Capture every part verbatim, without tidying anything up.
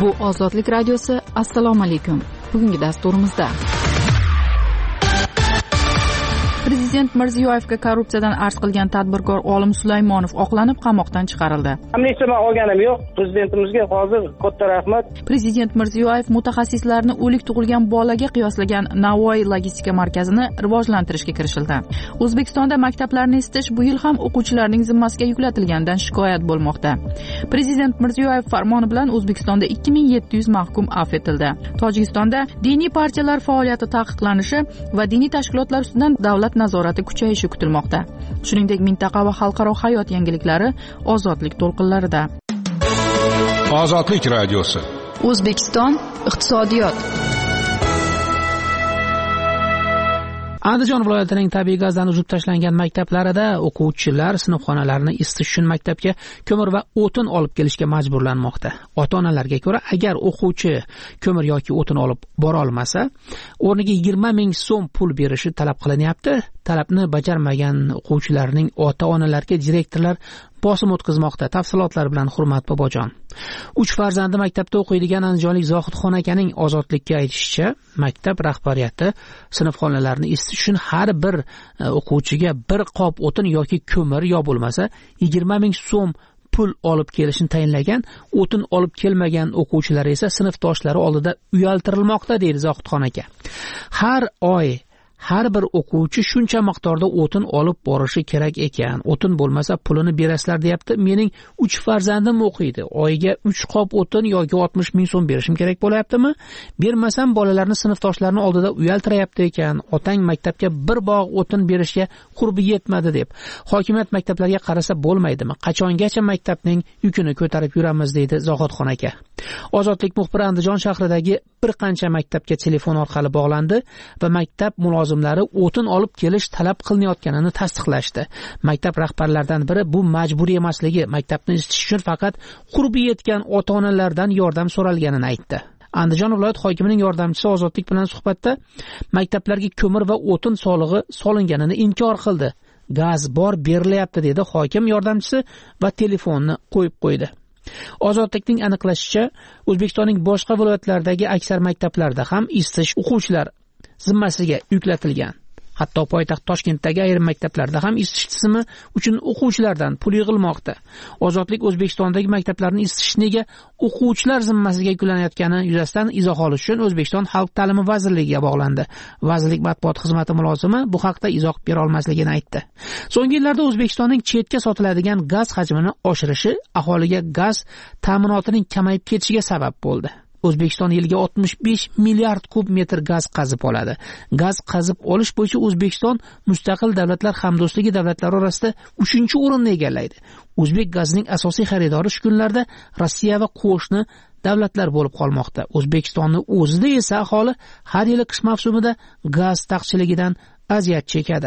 Bu Ozodlik radiosi. Assalomu alaykum. Bugungi dasturimizda Prezident Mirziyoyevga korrupsiyadan arz qilgan tadbirkor Olim Sulaymonov oqlanib qamoqdan chiqarildi. Amnistiya olganim yo'q. Prezidentimizga hozir katta rahmat. Prezident Mirziyoyev mutaxassislarni o'lik tug'ilgan bolaga qiyoslagan Navoiy logistika markazini rivojlantirishga kirishildi. O'zbekistonda maktablarni isitish bu yil ham o'quvchilarning zimmasiga yuklatilganidan shikoyat bo'lmoqda. Prezident Mirziyoyev farmoni bilan O'zbekistonda ikki ming yetti yuz mahkum afv etildi. Tojikistonda diniy partiyalar faoliyati taqiqlanishi va diniy tashkilotlar ustidan davlat nazorati kuchayishi kutilmoqda. Shuningdek, mintaqa va xalqaro hayot yangiliklari Ozodlik to'lqinlarida. Ozodlik radiosi. O'zbekiston iqtisodiyot. Andijon viloyatining tabiiy gazdan uzib tashlangan maktablarida o'quvchilar sinfxonalarni isitish uchun maktabga ko'mir va o'tin olib kelishga majburlanmoqda. Ota-onalarga ko'ra, agar o'quvchi ko'mir yoki o'tin olib bora olmasa, o'rniga yigirma ming so'm pul berishi talab qilinyapti. Talabni bajarmagan o'quvchilarning ota-onalarga direktorlar bosim o'tkazmoqda. Tafsilotlar bilan Hurmat Bobojon. uch farzandi maktabda o'qiydigan andijonlik Zohidxon akaning Ozodlikka aytishicha, maktab rahbariyati sinfxonalarni isitish uchun har bir o'quvchiga bir qop o'tin yoki ko'mir yo bo'lmasa yigirma ming so'm pul olib kelishni tayinlagan. O'tin olib kelmagan o'quvchilar esa sinfdoshlari oldida uyaltirilmoqda, deydi Zohidxon aka. Har oy har bir o'quvchi shuncha miqdorda o'tin olib borishi kerak ekan. O'tin bo'lmasa pulini berasizlar, deyapti. Mening uch farzandim o'qiydi. Oyiga uch qop o'tin yoki oltmish ming so'm berishim kerak bo'layaptimi? Bermasam bolalarni sinfdoshlarini oldida uyaltirayapti ekan. Otang maktabga bir bog' o'tin berishga qurbi yetmadi deb. Hokimiyat maktablarga qarasa bo'lmaydimi? Qachongacha maktabning yukini ko'tarib yuramiz, deydi Zohidxon aka. Ozodlik muxbiri Andijon shahridagi bir qancha maktabga telefon orqali bog'landi va maktab mulozimlari o'tin olib kelish talab qilinayotganini tasdiqlashdi. Maktab rahbarlaridan biri bu majburiy emasligi, maktabni isitish uchun faqat qurbi yetgan ota-onalardan yordam so'ralganini aytdi. Andijon viloyat hokimining yordamchisi Ozodlik bilan suhbatda maktablarga ko'mir va o'tin solig'i solinganini inkor qildi. Gaz bor, berilyapti, dedi hokim yordamchisi va telefonni qo'yib qo'ydi. Ozodlikning aniqlashicha, O'zbekistonning boshqa viloyatlaridagi aksar maktablarda ham isitish o'quvchilar zimmasiga yuklatilgan. Hatto poytaxt Toshkentdagi ayrim maktablarda ham isitish tizimi uchun o'quvchilardan pul yig'ilmoqda. Ozodlik O'zbekistondagi maktablarni isitish nega o'quvchilar zimmasiga yuklanayotgani yuzasidan izoh olish uchun O'zbekiston Xalq ta'limi vazirligiga bog'landi. Vazirlik matbuot xizmati mulozimi bu haqda izoh bera olmasligini aytdi. So'nggi yillarda O'zbekistonning chetga sotiladigan gaz hajmini oshirishi aholiga gaz ta'minotining kamayib ketishiga sabab bo'ldi. O'zbekiston yiliga oltmish besh milliard kub metr gaz qazib oladi. Gaz qazib olish bo'yicha O'zbekiston mustaqil davlatlar hamdo'stligi davlatlari orasida uchinchi o'rinni egallaydi. O'zbek gazining asosiy xaridori shu kunlarda Rossiya va qo'shni davlatlar bo'lib qolmoqda. O'zbekistonning o'zida esa aholi har yili qish mavsumida gaz taqchiligidan aziyat chekadi.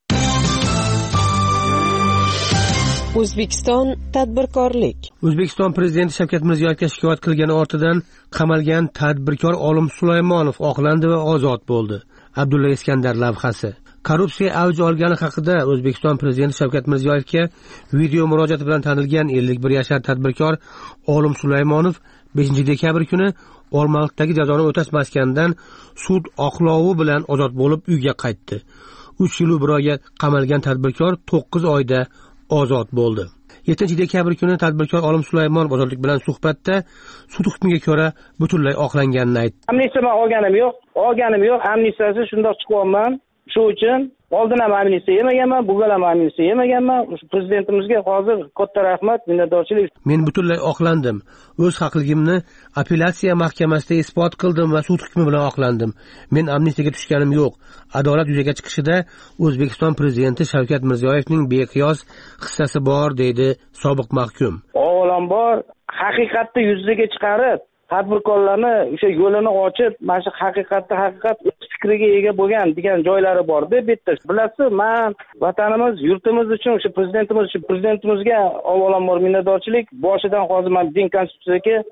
O'zbekiston tadbirkorlik. O'zbekiston prezidenti Shavkat Mirziyoyevga shikoyat qilgani ortidan qamalgan tadbirkor Olim Sulaymonov oqlandi va ozod bo'ldi. Abdulla Iskandar lavhasi. Korrupsiya avj olgani haqida O'zbekiston prezidenti Shavkat Mirziyoyevga video murojaati bilan tanilgan ellik bir yashar tadbirkor Olim Sulaymonov beshinchi dekabr kuni Olmaliqdagi jazoni o'tash maskanidan sud oqlovi bilan ozod bo'lib uyga qaytdi. uch yil bir oyga qamalgan tadbirkor to'qqiz oyda ozod bo'ldi. yettinchi dekabr kuni tadbirkor Olim Sulaymonov Ozodlik bilan suhbatda sud hukmiga ko'ra butunlay oqlanganini aytdi. Amnistiya olganim yo'q. Olganim yo'q. Amnistiyasi shundoq chiqyapman. Shu uchun oldin ham amnistiya yemaganman, bugun ham amnistiya yemaganman. Prezidentimizga hozir katta rahmat, minnatdorchilik. Men butunlay oqlandim. O'z haqligimni apellyatsiya mahkamasida isbot qildim va sud hukmi bilan oqlandim. Men amnistiyaga tushganim yo'q. Adolat yuzaga chiqishida O'zbekiston prezidenti Shavkat Mirziyoyevning beqiyos hissasi bor, deydi sobiq mahkum. Avvalambor haqiqatni yuzaga chiqarib, tadbirkorlarni o'sha yo'lini ochib, mana shu haqiqatni haqiqat o'z fikriga ega bo'lgan degan joylari bor deb bitta. Bilasiz, men vatanimiz, yurtimiz uchun, o'sha prezidentimiz uchun prezidentimizga avvalambor minnatdorchilik. Boshidan hozir men din konstitutsiyaga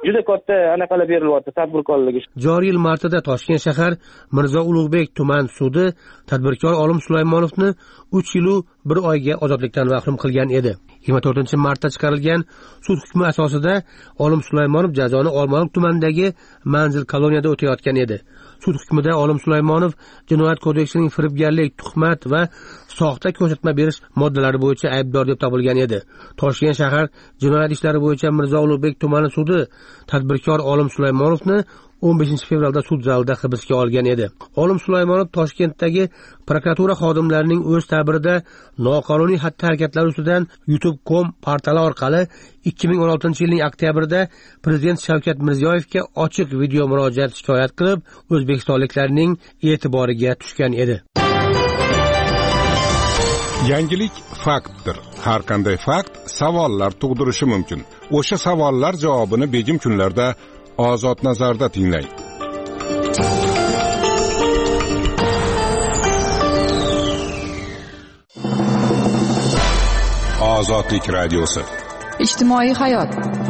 juda katta anaqalar berilyapti tadbirkorligi. Joriy yil martida Toshkent shahar Mirzo Ulug'bek tuman sudi tadbirkor Olim Sulaymonovni uch yil bir oyga ozodlikdan mahrum qilgan edi. yigirma to'rtinchi martda chiqarilgan sud hukmi asosida Olim Sulaymonov jazoni Olmaliq tumanidagi manzil koloniyada o'tayotgan edi. Sud hukmida Olim Sulaymonov Jinoyat kodeksining firibgarlik, tuhmat va soxta ko'rsatma berish moddalari bo'yicha aybdor deb topilgan edi. Toshkent shahar jinoyat ishlari bo'yicha Mirzo Ulug'bek tumani sudi tadbirkor Olim Sulaymonovni o'n beshinchi fevralda sud zalida hibsga olgan edi. Olim Sulaymonov Toshkentdagi prokuratura xodimlarining o'z ta'birida noqonuniy xatti-harakatlari ustidan YouTube nokta com portali orqali ikki ming o'n oltinchi yilning oktyabrida Prezident Shavkat Mirziyoyevga ochiq video murojaat shikoyat qilib, o'zbekistonliklarning e'tiboriga tushgan edi. Yangilik faktdir. Har qanday fakt savollar tug'dirishi mumkin. O'sha savollar javobini begim kunlarda Ozod nazarda tinglang. Ozodlik radiosi. Ijtimoiy hayot.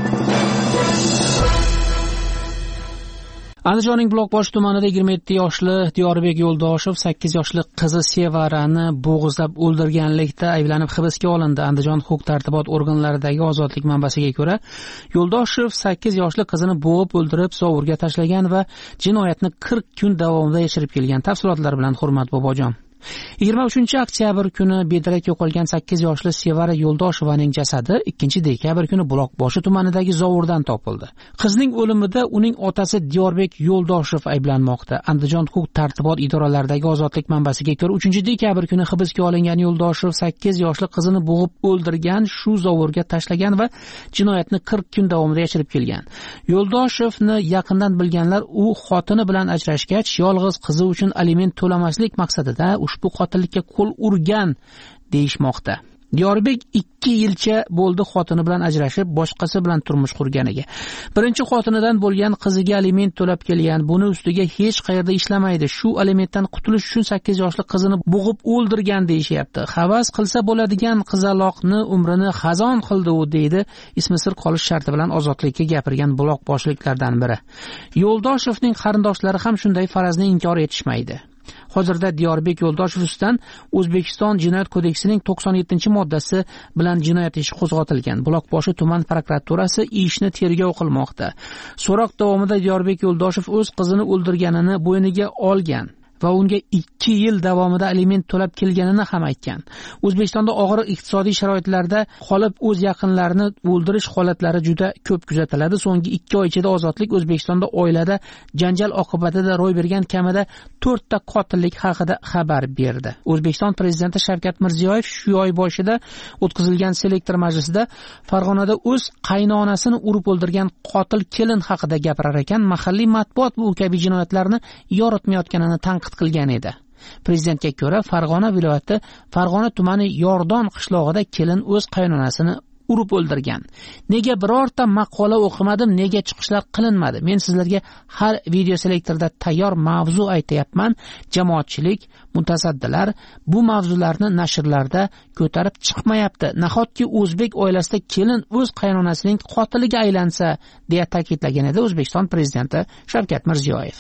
Andijonning Buloqboshi tumanida yigirma yetti yoshli Diyorbek Yo'ldoshev sakkiz yoshli qizi Sevarani bo'g'izlab o'ldirganlikda ayblanib hibsga olindi. Andijon huquq-tartibot organlaridagi ozodlik manbasiga ko'ra, Yo'ldoshev sakkiz yoshli qizini bo'g'ib o'ldirib, zovurga tashlagan va jinoyatni qirq kun davomida yashirib kelgan. Tafsilotlar bilan Hurmat Bobojon. yigirma uchinchi oktyabr kuni bedarak yo'qolgan sakkiz yoshli Sevara Yo'ldoshevaning jasadi ikkinchi dekabr kuni Buloqboshi tumanidagi zovurdan topildi. Qizning o'limida uning otasi Diyorbek Yo'ldoshev ayblanmoqda. Andijon huquq-tartibot idoralaridagi ozodlik manbasiga ko'ra, uchinchi dekabr kuni hibsga olingan Yo'ldoshev sakkiz yoshli qizini bo'g'ib o'ldirgan, shu zovurga tashlagan va jinoyatni qirq kun davomida yashirib kelgan. Yo'ldoshevni yaqindan bilganlar u xotini bilan ajrashgach, yolg'iz qizi uchun aliment to'lamaslik maqsadida ushbu qotillikka qo'l urgan deyishmoqda. Diyorbek ikki yilcha bo'ldi xotini bilan ajrashib, boshqasi bilan turmush qurganiga. Birinchi xotinidan bo'lgan qiziga aliment to'lab kelgan. Buni ustiga hech qayerda ishlamaydi. Shu alimentdan qutulish uchun sakkiz yoshli qizini bo'g'ib o'ldirgan deyishyapti. Havas qilsa bo'ladigan qizaloqni umrini xazon qildi u, deydi ismi sir qolish sharti bilan ozodlikka gapirgan buloqboshliklardan biri. Yo'ldoshevning qarindoshlari ham shunday farazni inkor etishmaydi. Hozirda Diyorbek Yo'ldoshev ustidan O'zbekiston Jinoyat kodeksining to'qson yettinchi moddasi bilan jinoyat ishi qo'zg'atilgan. Buloqboshi tuman prokuraturasi ishni tergov qilmoqda. So'roq davomida Diyorbek Yo'ldoshev o'z qizini o'ldirganini bo'yniga olgan va unga ikki yil davomida aliment to'lab kelganini ham aytgan. O'zbekistonda og'ir iqtisodiy sharoitlarda qolib o'z yaqinlarini o'ldirish holatlari juda ko'p kuzatiladi. So'nggi ikki oy ichida ozodlik O'zbekistonda oilada janjal oqibatida ro'y bergan kamida to'rtta qotillik haqida xabar berdi. O'zbekiston prezidenti Shavkat Mirziyoyev shu oy boshida o'tkazilgan selektor majlisida Farg'onada o'z qaynonasini urib o'ldirgan qotil kelin haqida gapirar ekan, mahalliy matbuot bu kabi jinoyatlarni yoritmayotganini tanqid qilgan edi. Prezidentga ko'ra, Farg'ona viloyati Farg'ona tumani Yordon qishlog'ida kelin o'z qaynonasini urib o'ldirgan. Nega birorta maqola o'qimadim, nega chiqishlar qilinmadi? Men sizlarga har video selektorda tayyor mavzu aytayapman. Jamoatchilik, mutasaddilar bu mavzularni nashrlarda ko'tarib chiqmayapti. Nahotki o'zbek oilasida kelin o'z qaynonasining qotiliga aylansa, deya ta'kidlagan edi O'zbekiston prezidenti Shavkat Mirziyoyev.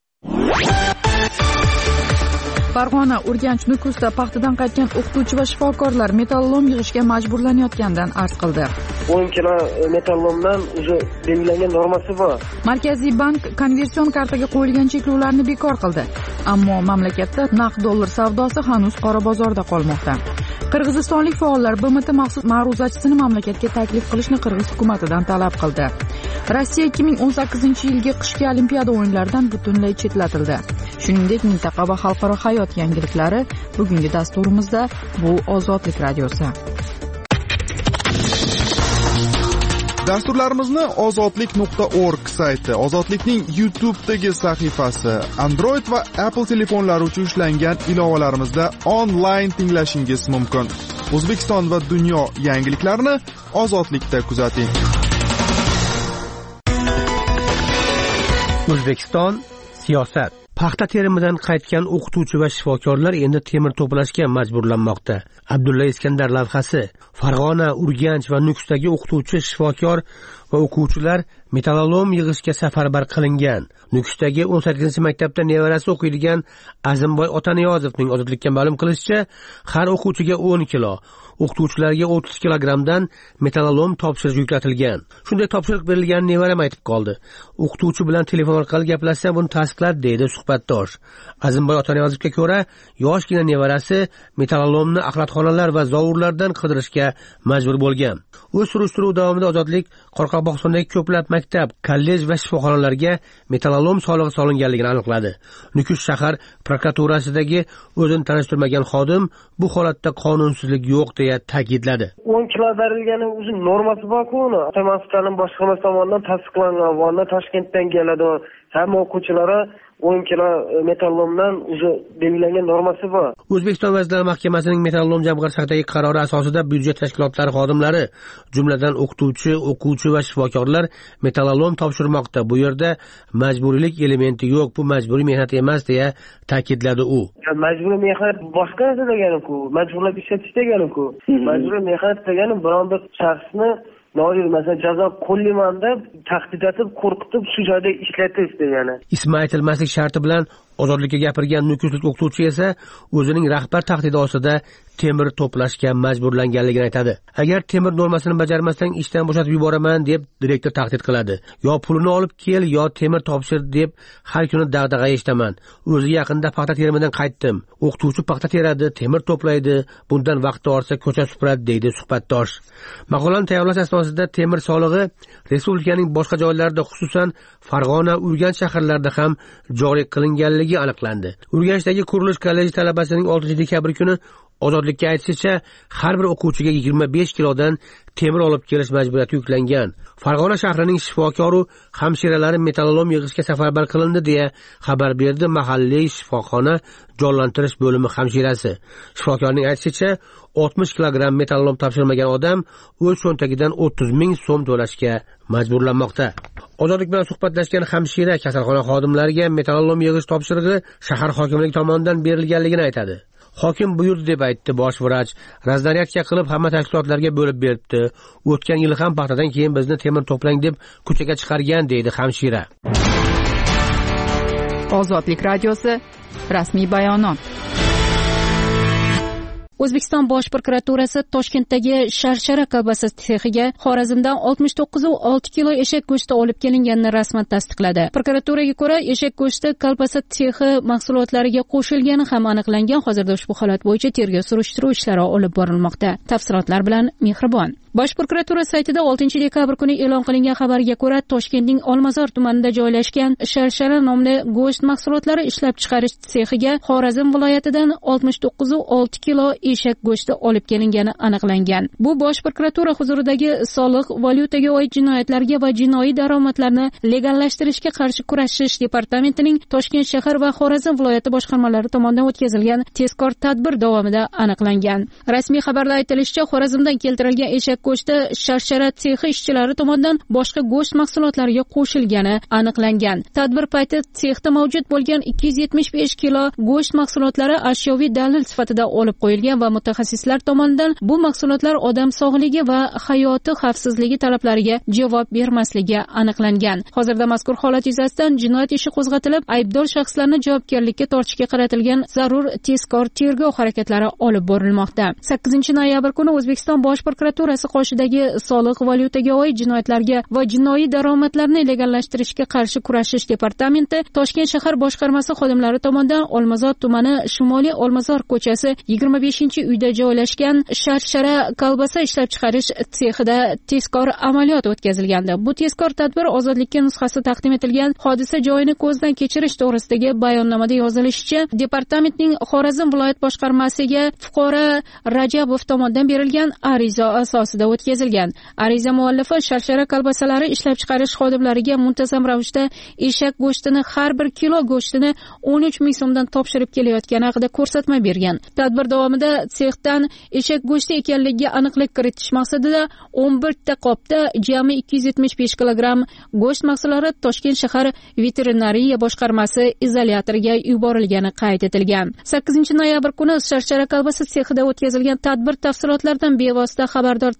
Farg'ona, Urganch, Nukusda paxtadan qaytgan o'qituvchi va shifokorlar metallom yig'ishga majburlanayotganidan arz qildi. o'n kilo metallomdan o'zi belgilangan normasi bor. Markaziy bank konversion kartaga qo'yilgan cheklovlarni bekor qildi. Ammo mamlakatda naqd dollar savdosi hanuz qora bozorda qolmoqda. Qirg'izistonlik faollar B M T maxsus ma'ruzachisini mamlakatga taklif qilishni Qirg'iz hukumatidan talab qildi. Rossiya ikki ming o'n sakkizinchi yilgi qishki olimpiada o'yinlaridan butunlay chetlatildi. Shuningdek, mintaqa va xalqaro hayot yangiliklari bugungi dasturimizda. Bu Ozodlik radiosi. Dasturlarimizni ozodlik nuqta org sayti, Ozodlikning YouTube'dagi sahifasi, Android va Apple telefonlari uchun ishlangan ilovalarimizda onlayn tinglashingiz mumkin. O'zbekiston va dunyo yangiliklarini Ozodlikda kuzating. O'zbekiston siyosat. Paxta terimidan qaytgan o'qituvchi va shifokorlar endi temir to'plashga majburlanmoqda. Abdulla Iskandar lavhasi. Farg'ona, Urganch va Nukusdagi o'qituvchi, shifokor va o'quvchilar metallolom yig'ishga safarbar qilingan. Nukusdagi o'n sakkizinchi maktabda nevarasi o'qiydigan Azimboy Otaniyozovning ozodlikka ma'lum qilishicha, har o'quvchiga o'n kilo, o'qituvchilarga o'ttiz kilogrammdan metallolom topshiriq yuklatilgan. Shunday topshiriq berilganini nevaram aytib qoldi. O'qituvchi bilan telefon orqali gaplashsam buni tasdiqladi, deydi suhbatdosh. Azimboy Otaniyozovga ko'ra, yoshgina nevarasi metallolomni axlatxonalar va zovurlardan qidirishga majbur bo'lgan. O'z surishtiruv davomida Ozodlik Qoraqalpog'istondagi ko'plab maktab, kollej va shifoxonalarga metallolom solig'i solinganligini aniqladi. Nukus shahar prokuraturasidagi o'zini tanishtirmagan xodim bu holatda qonunsizlik yo'q deya ta'kidladi. o'n kilo berilgani o'zi normasi bor-ku, uni Toshkent boshqarmasi tomonidan tasdiqlangan va Toshkentdan keladi. Hamma o'quvchilari o'n kilo metallolomdan o'zi belgilangan normasi bor. O'zbekiston Vazirlar Mahkamasining metallolom jamg'armasi haqidagi qarori asosida byudjet tashkilotlari xodimlari, jumladan o'qituvchi, o'quvchi va shifokorlar metallolom topshirmoqda. Bu yerda majburiylik elementi yo'q, bu majburiy mehnat emas deya ta'kidladi u. Majburiy mehnat boshqa narsa degani-ku, majburlab ishlatish degani-ku. Majburiy mehnat degani biron bir shaxsni nodir masalan jazo qo'llayman deb tahdid etib, qo'rqitib shu joyda ishlatish degani. Ismi aytilmaslik sharti bilan Ozodlikka gapirgan nukuslik o'qituvchi esa o'zining rahbar tahdidi ostida temir to'plashga majburlanganligini aytadi. Agar temir normasini bajarmasang ishdan bo'shatib yuboraman deb direktor tahdid qiladi. Yo pulini olib kel, yo temir topshir deb har kuni dag'dag'a eshitaman. O'zi yaqinda paxta terimidan qaytdim. O'qituvchi paxta teradi, temir to'playdi, bundan vaqti ortsa ko'cha supuradi, deydi suhbatdosh. Maqolani tayyorlash asnosida temir solig'i respublikaning boshqa joylarida, xususan Farg'ona, Urganch shaharlarida ham joriy qilinganligi aniqlandi. Urganchdagi qurilish kolleji talabasining oltinchi dekabr kuni Ozodlikka aytishicha, har bir o'quvchiga yigirma besh kilodan temir olib kelish majburiyati yuklangan. Farg'ona shahrining shifokoru hamshiralari metallolom yig'ishga safarbar qilindi deya xabar berdi mahalliy shifoxona jonlantirish bo'limi hamshirasi. Shifokorning aytishicha, oltmish kilogramm metallolom topshirmagan odam o'z cho'ntagidan o'ttiz ming so'm to'lashga majburlanmoqda. Ozodlik bilan suhbatlashgan hamshira kasalxona xodimlariga metallolom yig'ish topshirig'i shahar hokimligi tomonidan berilganligini aytadi. Hokim buyurdi deb aytdi bosh vrach. Razdaniyatga qilib hamma tashkilotlarga bo'lib beribdi. O'tgan yil ham paxtadan keyin bizni temir to'plang deb ko'chaga chiqargan, deydi hamshira. Ozodlik radiosi rasmiy bayonot. O'zbekiston Bosh prokuraturasi Toshkentdagi Sharshara kolbasa sexiga Xorazmdan oltmish to'qqiz nuqta olti kilo eshak go'shti olib kelinganini rasman tasdiqladi. Prokuraturaga ko'ra, eshak go'shti kolbasa sexi mahsulotlariga qo'shilgani ham aniqlangan. Hozirda ushbu holat bo'yicha tergov surishtiruv ishlari olib borilmoqda. Tafsilotlar bilan Mehribon. Bosh prokuratura saytida oltinchi dekabr kuni e'lon qilingan xabarga ko'ra, Toshkentning Olmazor tumanida joylashgan Sharshara nomli go'sht mahsulotlari ishlab chiqarish sexiga Xorazm viloyatidan oltmish to'qqiz nuqta olti kilo eshak go'shti olib kelingani aniqlangan. Bu Bosh prokuratura huzuridagi soliq, valyutaga oid jinoyatlarga va jinoiy daromadlarni legallashtirishga qarshi kurashish departamentining Toshkent shahar va Xorazm viloyati boshqarmalari tomonidan o'tkazilgan tezkor tadbir davomida aniqlangan. Rasmiy xabarda aytilishicha, Xorazmdan keltirilgan eshak go'shti Sharshara sexi ishchilari tomonidan boshqa go'sht mahsulotlariga qo'shilgani aniqlangan. Tadbir payti sexda mavjud bo'lgan ikki yuz yetmish besh kilo go'sht mahsulotlari ashyoviy dalil sifatida olib qo'yilgan va mutaxassislar tomonidan bu mahsulotlar odam sog'ligi va hayoti xavfsizligi talablariga javob bermasligi aniqlangan. Hozirda mazkur holat yuzasidan jinoyat ishi qo'zg'atilib, aybdor shaxslarni javobgarlikka tortishga qaratilgan zarur tezkor tergov harakatlari olib borilmoqda. sakkizinchi noyabr kuni O'zbekiston Bosh prokuraturasi qoshidagi soliq, valyutaga oid jinoyatlarga va jinoiy daromadlarni legallashtirishga qarshi kurashish departamenti Toshkent shahar boshqarmasi xodimlari tomonidan Olmazor tumani Shimoliy Olmazor ko'chasi yigirma beshinchi uyda joylashgan Sharshara kolbasa ishlab chiqarish sexida tezkor amaliyot o'tkazilgandi. Bu tezkor tadbir Ozodlikka nusxasi taqdim etilgan. Hodisa joyini ko'zdan kechirish to'g'risidagi bayonnomada yozilishicha, departamentning Xorazm viloyat boshqarmasiga fuqaro Rajabov tomonidan berilgan ariza asosida o'tkazilgan. Ariza muallifi Sharshara kolbasalari ishlab chiqarish xodimlariga muntazam ravishda eshak go'shtini har bir kilo go'shtini o'n uch ming so'mdan topshirib kelayotgani haqida ko'rsatma bergan. Tadbir davomida sexdan eshak go'shti ekanligiga aniqlik kiritish maqsadida o'n bir ta qopda jami ikki yuz yetmish besh kilogramm go'sht mahsulotlari Toshkent shahar veterinariya boshqarmasi izolyatoriga yuborilgani qayd etilgan. sakkizinchi noyabr kuni Sharshara kolbasa sexida o'tkazilgan tadbir tafsilotlaridan bevosita xabardor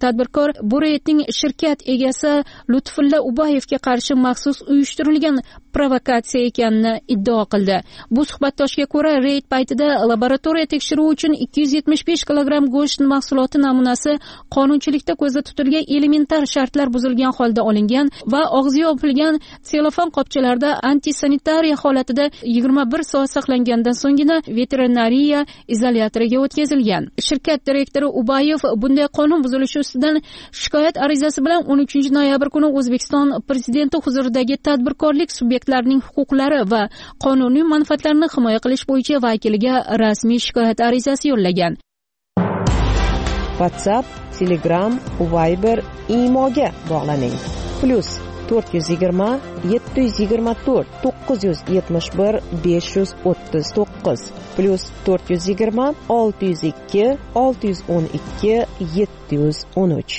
tadbirkor bu reydning shirkat egasi Lutfulla Ubayevga qarshi maxsus uyushtirilgan provokatsiya ekanini iddao qildi. Bu suhbatdoshga ko'ra, reyd paytida laboratoriya tekshiruvi uchun ikki yuz yetmish besh kilogramm go'sht mahsuloti namunasi qonunchilikda ko'zda tutilgan elementar shartlar buzilgan holda olingan va og'zi yopilgan selofan qopchalarda antisanitariya holatida yigirma bir soat saqlangandan so'nggina veterinariya izolyatoriga o'tkazilgan. Shirkat direktori Ubayev bunday qonun buzilishi ustidan shikoyat arizasi bilan o'n uchinchi noyabr kuni O'zbekiston prezidenti huzuridagi tadbirkorlik subyektlarining huquqlari va qonuniy manfaatlarini himoya qilish bo'yicha vakiliga rasmiy shikoyat arizasi yo'llagan. WhatsApp, Telegram, Viber, Imoga bog'laning. Plus to'rt yuz yigirma yetti yuz yigirma to'rt to'qqiz yuz yetmish bir besh yuz o'ttiz to'qqiz plus to'rt yuz yigirma olti yuz ikki olti yuz o'n ikki yetti yuz o'n uch.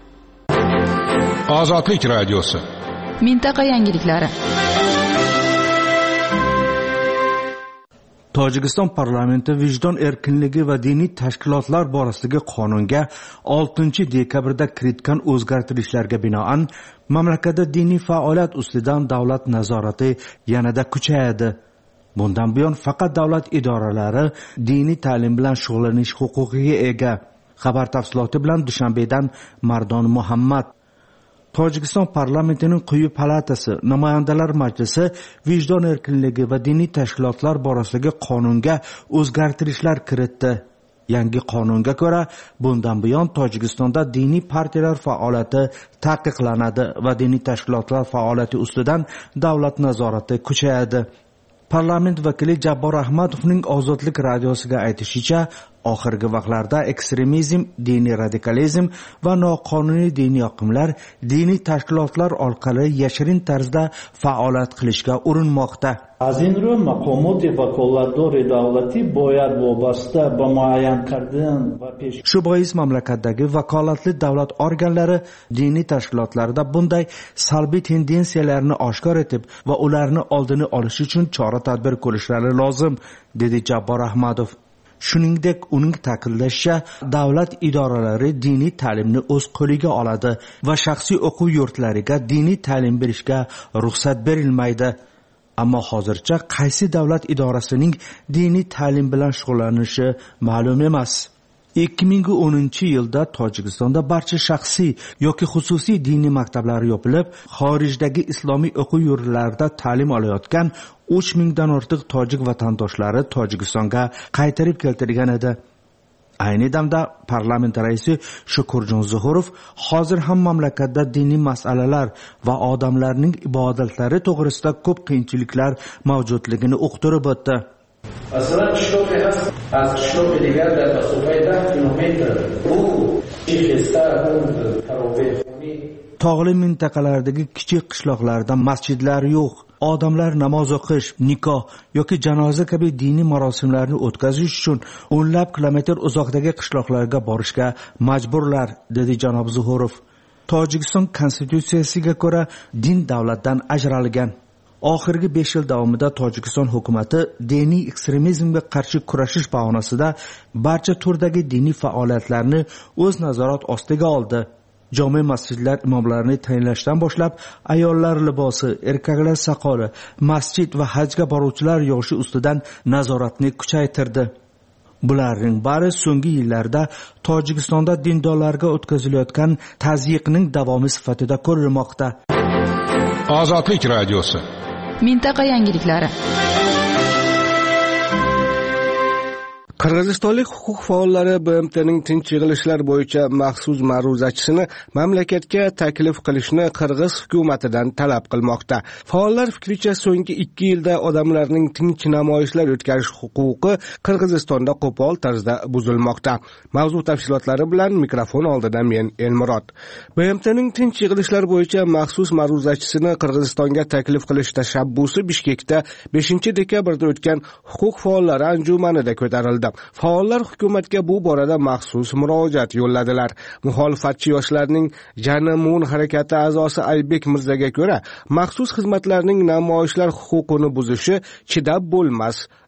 Ozodlik radiosi. Mintaqa yangiliklari. Tojikiston parlamenti vijdon erkinligi va diniy tashkilotlar borasidagi qonunga oltinchi dekabrda kiritgan o'zgartirishlarga binoan mamlakatda diniy faoliyat ustidan davlat nazorati yanada kuchayadi. Bundan buyon faqat davlat idoralari diniy ta'lim bilan shug'ullanish huquqiga ega. Xabar tafsiloti bilan Dushanbedan Mardon Muhammad. Tojikiston parlamentining quyi palatasi Namoyandalar majlisi vijdon erkinligi va diniy tashkilotlar borasidagi qonunga o'zgartirishlar kiritdi. Yangi qonunga ko'ra, bundan buyon Tojikistonda diniy partiyalar faoliyati taqiqlanadi va diniy tashkilotlar faoliyati ustidan davlat nazorati kuchayadi. Parlament vakili Jabbor Ahmadovning Ozodlik radiosiga aytishicha, oxirgi vaqtlarda ekstremizm, diniy radikalizm va noqonuniy diniy oqimlar diniy tashkilotlar orqali yashirin tarzda faoliyat qilishga urinmoqda. از این رو مقامات وکالتدار دولتی باید وابسته به معین کردن و پیش Shu bois mamlakatdagi vakolatli davlat organlari diniy tashkilotlarda bunday salbiy tendensiyalarni oshkor etib va ularni oldini olish uchun chora-tadbir ko'rishlari lozim, dedi Jabbor Ahmadov. Shuningdek, uning ta'kidlashicha, davlat idoralari diniy ta'limni o'z qo'liga oladi va shaxsiy o'quv yurtlariga diniy ta'lim berishga ruxsat berilmaydi. Ammo hozircha qaysi davlat idorasining diniy ta'lim bilan shug'ullanishi ma'lum emas. ikki ming o'ninchi yilda Tojikistonda barcha shaxsiy yoki xususiy diniy maktablar yopilib, xorijdagi islomiy o'quv yurtlarida ta'lim olayotgan uch mingdan ortiq tojik vatandoshlari Tojikistonga qaytarib keltirilgan edi. Ayni damda parlament raisi Shukurjon Zuhurov hozir ham mamlakatda diniy masalalar va odamlarning ibodatlari to'g'risida ko'p qiyinchiliklar mavjudligini uqtirib o'tdi. Masalan, qishloqi hast az qishloqi digar dar masofai ده kilometr bu chexista taroveh Tog'li mintaqalardagi kichik qishloqlarda masjidlar yo'q. Odamlar namoz o'qish, nikoh yoki janoza kabi diniy marosimlarni o'tkazish uchun o'nlab kilometr uzoqdagi qishloqlarga borishga majburlar, dedi janob Zuhurov. Tojikiston konstitutsiyasiga ko'ra din davlatdan ajralgan. Oxirgi besh yil davomida Tojikiston hukumatı diniy ekstremizmga qarshi kurashish bahonasida barcha turdagi diniy faoliyatlarni o'z nazorat ostiga oldi. Jome masjidlar imomlarini tayinlashdan boshlab ayollar libosi, erkaklar soqoli, masjid va hajga boruvchilar yoshi ustidan nazoratni kuchaytirdi. Bularning bari so'nggi yillarda Tojikistonda dindorlarga o'tkazilayotgan tazyiqning davomi sifatida ko'rilmoqda. Ozodlik radiosi. Mintaqa yangiliklari. Qirg'izistonlik huquq faollari B M T'ning tinch yig'ilishlar bo'yicha maxsus ma'ruzachisini mamlakatga taklif qilishni Qirg'iz hukumatidan talab qilmoqda. Faollar fikricha, so'nggi ikki yilda odamlarning tinch namoyishlar o'tkazish huquqi Qirg'izistonda qo'pol tarzda buzilmoqda. Mavzu tafsilotlari bilan mikrofon oldida men Elmurod. B M T'ning tinch yig'ilishlar bo'yicha maxsus ma'ruzachisini Qirg'izistonga taklif qilish tashabbusi Bishkekda beshinchi dekabrda o'tgan huquq faollari anjumanida ko'tarildi. Faollar hukumatga bu borada maxsus murojaat yo'lladilar. Muxolifatchi yoshlarning Janamun harakati a'zosi Aybek Mirzaga ko'ra, maxsus xizmatlarning namoyishlar huquqini buzishi chidab bo'lmas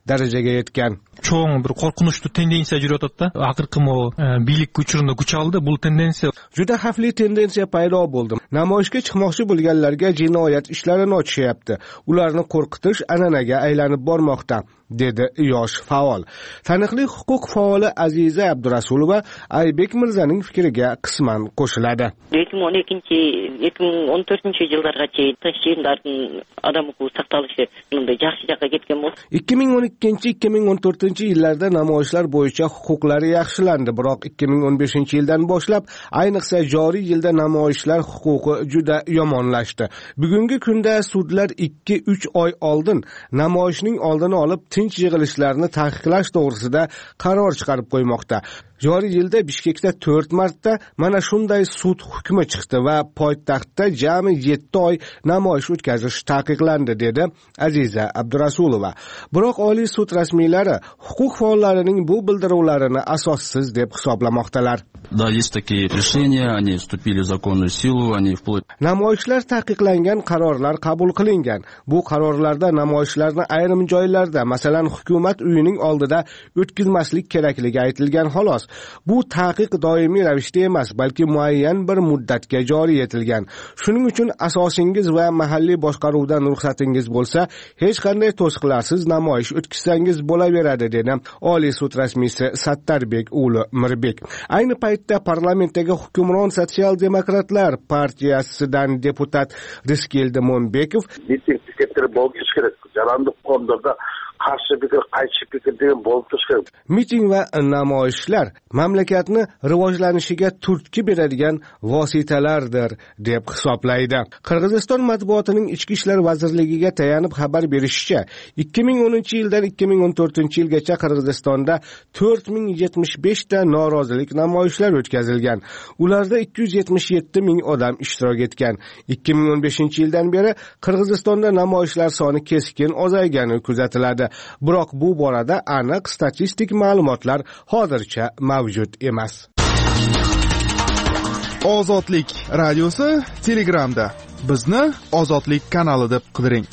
darajaga yetgan. Cho'ng bir qo'rqinchli tendensiya yurayotdi. Oxirgi bilik uchurunda kuch oldi. Bu tendensiya juda xavfli tendensiya paydo bo'ldi. Namoyishga chiqmoqchi bo'lganlarga jinoyat ishlarini ochishyapti. Ularni qo'rqitish an'anaga aylanib bormoqda, dedi yosh faol. Taniqli huquq faoli Aziza Abdurasulova Aybek Mirzaning fikriga qisman qo'shiladi. ikki ming o'n ikkinchi ikki ming o'n to'rtinchi yillargacha tashkilotlarning odam huquq saqlanishi bunday yaxshi joyga ketgan bo'ldi. ikki ming o'n ikkinchi ikki ming o'n to'rtinchi yillarda namoyishlar bo'yicha huquqlari yaxshilandi, biroq ikki ming o'n beshinchi yildan boshlab, ayniqsa joriy yilda namoyishlar huquqi juda yomonlashdi. Bugungi kunda sudlar ikki uch oy oldin namoyishning oldini olib tinch yig'ilishlarni taqiqlash to'g'risida qaror chiqarib qo'ymoqda. Joriy yilda Bishkekda to'rt marta mana shunday sud hukmi chiqdi va poytaxtda jami yetti oy namoyish o'tkazish taqiqlandi, dedi Aziza Abdurasulova. Biroq Oliy sud rasmiylari huquq faollarining bu bildiruvlarini asossiz deb hisoblamoqdalar. Да, есть такие решения, они вступили в законную силу, они вплоть... Namoyishlar taqiqlangan, qarorlar qabul qilingan. Bu qarorlarda namoyishlarni ayrim joylarda, masalan, hukumat uyining oldida o'tkazmaslik kerakligi aytilgan xolos. Bu taqiq doimiy ravishda emas, balki muayyan bir muddatga joriy etilgan. Shuning uchun asosingiz va mahalliy boshqaruvdan ruxsatingiz bo'lsa, hech qanday to'siqlarsiz namoyish o'tkazsangiz bo'laveradi, dedi Oliy sud rasmiysi Sattarbek o'g'li Mirbek. Ayni paytda parlamentdagi hukmron sotsial-demokratlar partiyasidan deputat Riskildi Monbekov miting piketleri bo'lishi kerak. Jarandiq qo'mdirda qarshi fikr, qaychi fikr degan bo'lib turishi kerak. Miting va namoyishlar mamlakatni rivojlanishiga turtki beradigan vositalardir, deb hisoblaydi. Qirg'iziston matbuotining Ichki ishlar vazirligiga tayanib xabar berishicha, ikki ming o'ninchi yildan ikki ming o'n to'rtinchi yilgacha Qirg'izistonda to'rt ming yetmish besh ta norozilik namoyishlar o'tkazilgan. Ularda ikki yuz yetmish yetti ming odam ishtirok etgan. ikki ming o'n beshinchi yildan beri Qirg'izistonda namoyishlar soni keskin ozaygani kuzatiladi. Biroq bu borada aniq statistik ma'lumotlar hozircha mavjud emas. Ozodlik radiosi Telegramda. Bizni Ozodlik kanali deb qidiring.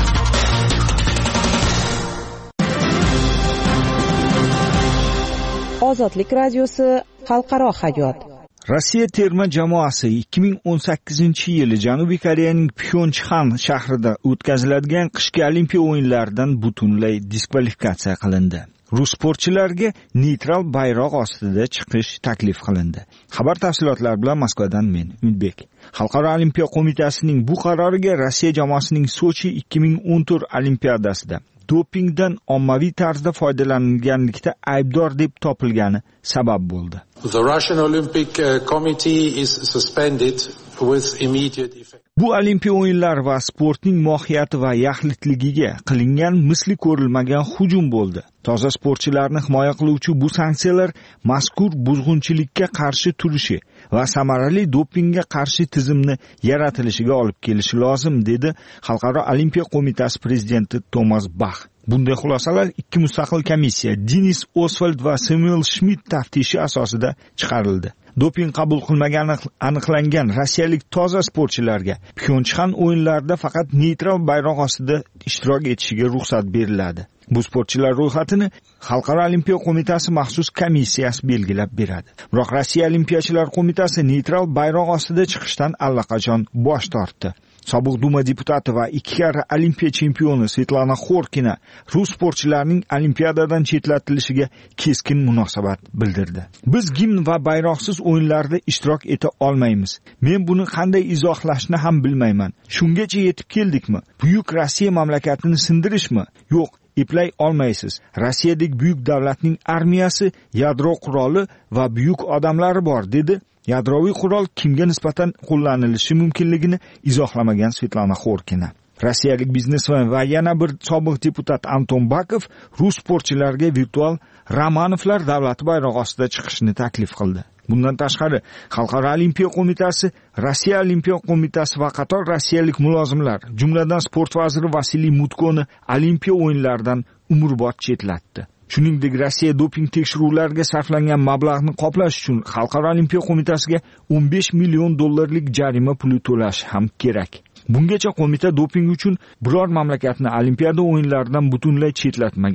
Ozodlik radiosi xalqaro hayot. Rossiya terma jamoasi ikki ming o'n sakkizinchi yili Janubiy Koreyaning Pxyonchxan shahrida o'tkaziladigan qishki Olimpiya o'yinlaridan butunlay diskvalifikatsiya qilindi. Rus sportchilarga neytral bayroq ostida chiqish taklif qilindi. Xabar tafsilotlari bilan Moskvadan men Umidbek. Xalqaro Olimpiya qo'mitasining bu qaroriga Rossiya jamoasining Sochi ikki ming o'n to'rt Olimpiadasida dopingdan ommaviy tarzda foydalanilganlikda aybdor deb topilgani sabab bo'ldi. The Russian Olympic Committee is suspended with immediate effect. Bu Olimpiya o'yinlari va sportning mohiyati va yaxlitligiga qilingan misli ko'rilmagan hujum bo'ldi. Toza sportchilarni himoya qiluvchi bu sanksiyalar mazkur buzg'unchilikka qarshi turishi va samarali dopingga qarshi tizimni yaratilishiga olib kelishi lozim, dedi Xalqaro Olimpiya qo'mitasi prezidenti Tomas Bach. Bunday xulosalar ikki mustaqil komissiya Denis Oswald va Samuel Schmidt taftishi asosida chiqarildi. Doping qabul qilmagani aniqlangan rossiyalik toza sportchilarga Pxyonchxan o'yinlarida faqat neytral bayroq ostida ishtirok etishiga ruxsat beriladi. Bu sportchilar ro'yxatini Xalqaro Olimpiya qo'mitasi maxsus komissiyasi belgilab beradi. Biroq Rossiya Olimpiyachilar qo'mitasi neytral bayroq ostida chiqishdan allaqachon bosh tortdi. Sobiq Duma deputati va ikki karra Olimpiya chempioni Svetlana Xorkina rus sportchilarining Olimpiadadan chetlatilishiga keskin munosabat bildirdi. Biz gimn va bayroqsiz o'yinlarda ishtirok eta olmaymiz. Men buni qanday izohlashni ham bilmayman. Shungacha yetib keldikmi? Buyuk Rossiya mamlakatini sindirishmi? Yo'q, eplay olmaysiz. Rossiyadagi buyuk davlatning armiyasi, yadro quroli va buyuk odamlari bor, dedi. Yadroviy qurol kimga nisbatan qo'llanilishi mumkinligini izohlamagan Svetlana Xorkina. Rossiyalik biznesmen va yana bir sobiq deputat Anton Bakov rus sportchilarga virtual Romanovlar davlati bayrog'i ostida chiqishni taklif qildi. Bundan tashqari, Xalqaro Olimpiya qo'mitasi, Rossiya Olimpiya qo'mitasi va qator rossiyalik mulozimlar, jumladan sport vaziri Vasiliy Mutkoni Olimpiya o'yinlaridan umrbod chetlatdi. Shuningdek, Rossiya doping tekshiruvlariga sarflangan mablag'ni qoplash uchun Xalqaro Olimpiya qo'mitasiga o'n besh million dollarlik jarima puli to'lash ham kerak. Bungacha qo'mita doping uchun biror mamlakatni Olimpiada o'yinlaridan butunlay chetlatmagan.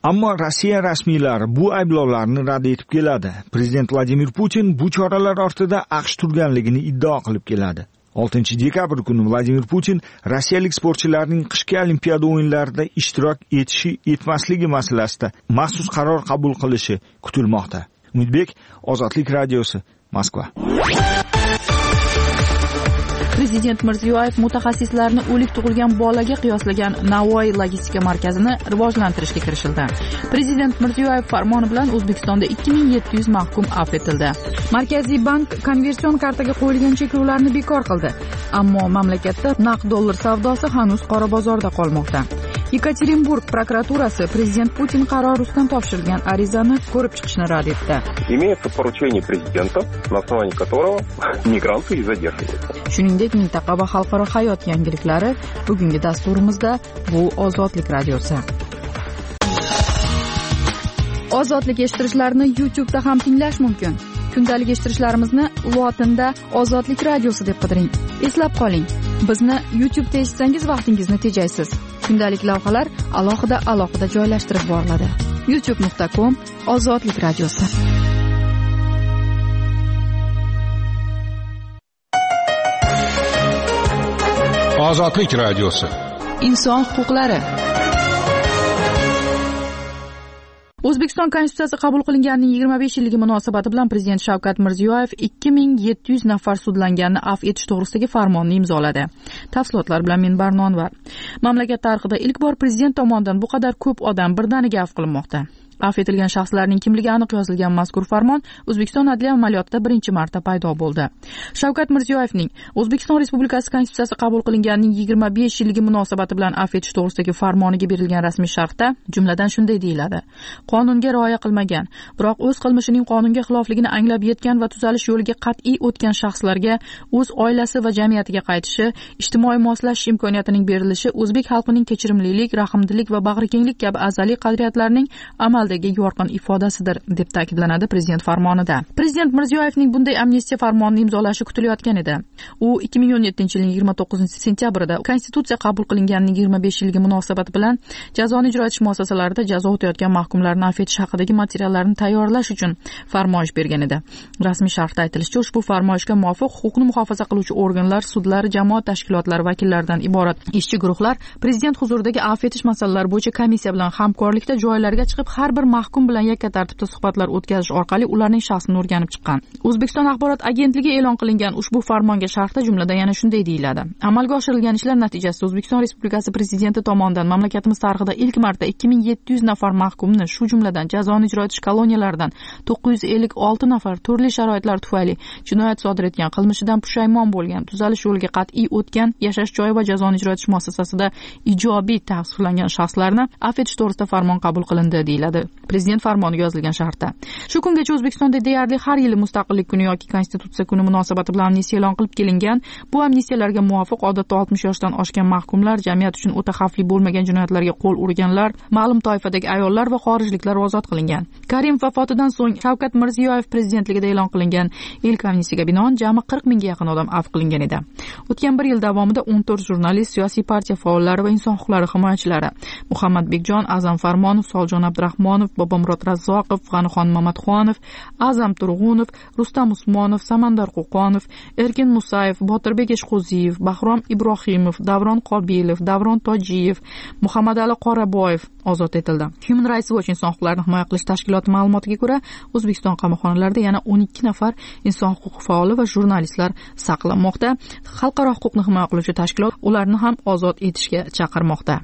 Ammo Rossiya rasmiylari bu ayblovlarni rad etib keladi. Prezident Vladimir Putin bu choralar ortida AQSh turganligini iddao qilib keladi. oltinchi dekabr kuni Vladimir Putin rossiyalik sportchilarning qishki Olimpiada o'yinlarida ishtirok etishi etmasligi masalasida maxsus qaror qabul qilishi kutilmoqda. Umidbek, Ozodlik radiosi, Moskva. Prezident Mirziyoyev mutaxassislarni o'lik tug'ilgan bolaga qiyoslagan Navoiy logistika markazini rivojlantirishga kirishildi. Prezident Mirziyoyev farmoni bilan O'zbekistonda ikki ming yetti yuz mahkum afv etildi. Markaziy bank konversion kartaga qo'yilgan cheklovlarni bekor qildi. Ammo mamlakatda naqd dollar savdosi hanuz qora bozorda qolmoqda. Yekaterinburg prokuraturasi prezident Putin qarori ustidan topshirilgan arizani ko'rib chiqishni rad etdi. Имеется поручение президента, на основании которого мигранты и задерживаются. Shuningdek, mintaqa va xalqaro hayot yangiliklari bugungi dasturimizda bu Ozodlik radiosi. Ozodlik eshittirishlarni YouTube'da ham tinglash mumkin. Kundalik eshittirishlarimizni lotinda Ozodlik radiosi deb qidiring. Eslab qoling, bizni YouTube'da eshitsangiz vaqtingizni tejaysiz. Kundalik lavhalar alohida alohida joylashtirib boriladi. youtube nuqta com Ozodlik radiosi. Ozodlik radiosi. Inson huquqlari. O'zbekiston Konstitutsiyasi qabul qilinganining yigirma besh yilligi munosabati bilan Prezident Shavkat Mirziyoyev ikki ming yetti yuz nafar sudlanganni afv etish to'g'risidagi farmonni imzoladi. Tafsilotlar bilan men Barnonova. Mamlakat tarixida ilk bor prezident tomonidan bu qadar ko'p odam birdaniga afv qilinmoqda. Afv etilgan shaxslarning kimligi aniq yozilgan mazkur farmon O'zbekiston adliya amaliyotida birinchi marta paydo bo'ldi. Shavkat Mirziyoyevning O'zbekiston Respublikasi Konstitutsiyasi qabul qilinganining yigirma besh yilligi munosabati bilan afv etish to'g'risidagi farmoniga berilgan rasmiy sharhda jumladan shunday deyiladi: qonunga rioya qilmagan, biroq o'z qilmishining qonunga xilofligini anglab yetgan va tuzalish yo'liga qat'iy o'tgan shaxslarga o'z oilasi va jamiyatiga qaytishi, ijtimoiy moslashish imkoniyatining berilishi o'zbek xalqining kechirimlilik, rahmdillik va bag'rikenglik kabi azaliy qadriyatlarining amaldagi yorqin ifodasidir deb ta'kidlanadi prezident farmonida. Prezident Mirziyoyevning bunday amnistiya farmonini imzolashi kutilayotgan edi. U ikki ming o'n yettinchi yilning yigirma to'qqizinchi sentyabrida Konstitutsiya qabul qilinganining yigirma besh yilligi munosabati bilan jazoni ijro etish muassasalarida jazo o'tayotgan mahkumlarni afv etish haqidagi materiallarni tayyorlash uchun farmoyish bergan edi. Rasmiy sharhda aytilishicha, ushbu farmoyishga muvofiq huquqni muhofaza qiluvchi organlar, sudlar, jamoat tashkilotlari vakillaridan iborat ishchi guruhlar prezident huzuridagi afv etish masalalari bo'yicha komissiya bilan hamkorlikda joylarga chiqib har bir mahkum bilan yakka tartibda suhbatlar o'tkazish orqali ularning shaxsini o'rganib chiqqan. O'zbekiston axborot agentligi e'lon qilingan ushbu farmonga sharhda jumladan yana shunday deyiladi: amalga oshirilgan ishlar natijasida O'zbekiston Respublikasi prezidenti tomonidan mamlakatimiz tarixida ilk marta ikki ming yetti yuz nafar mahkumni, shu jumladan jazoni ijro etish koloniyalaridan to'qqiz yuz ellik olti nafar turli sharoitlar tufayli jinoyat sodir etgan, qilmishidan pushaymon bo'lgan, tuzalish yo'liga qat'iy o'tgan, yashash joyi va jazoni ijro etish muassasasida ijobiy tavsiflangan shaxslarni afv etish to'g'risida farmon qabul qilindi deyiladi prezident farmoniga yozilgan sharhda. Shu kungacha O'zbekistonda deyarli har yili Mustaqillik kuni yoki Konstitutsiya kuni munosabati bilan amnistiya e'lon qilib kelingan. Bu amnistiyalarga muvofiq odatda oltmish yoshdan oshgan mahkumlar, jamiyat uchun o'ta xavfli bo'lmagan jinoyatlarga qo'l urganlar, ma'lum toifadagi ayollar va xorijliklar ozod qilingan. Karimov vafotidan so'ng Shavkat Mirziyoyev prezidentligida e'lon qilingan ilk amnistiyaga binoan jami qirq mingga yaqin odam afv qilingan edi. O'tgan bir yil davomida o'n to'rt jurnalist, siyosiy partiya faollari va inson huquqlari himoyachilari Muhammad Bekjon, Azam Farmonov, Soljon Abdurahmonov, Bobomurod Razzoqov, G'anixon Mamatxonov, Azam Turg'unov, Rustam Usmonov, Samandar Qo'qonov, Erkin Musayev, Botirbek Eshqo'ziyev, Bahrom Ibrohimov, Davron Qobilov, Davron Tojiyev, Muhammadali Qoraboyev ozod etildi. Human Rights Watch inson huquqlarini himoya qilish tashkiloti ma'lumotiga ko'ra, O'zbekiston qamoqxonalarida yana o'n ikki nafar inson huquq faoli va jurnalistlar saqlanmoqda. Xalqaro huquqni himoya qiluvchi tashkilot ularni ham ozod etishga chaqirmoqda.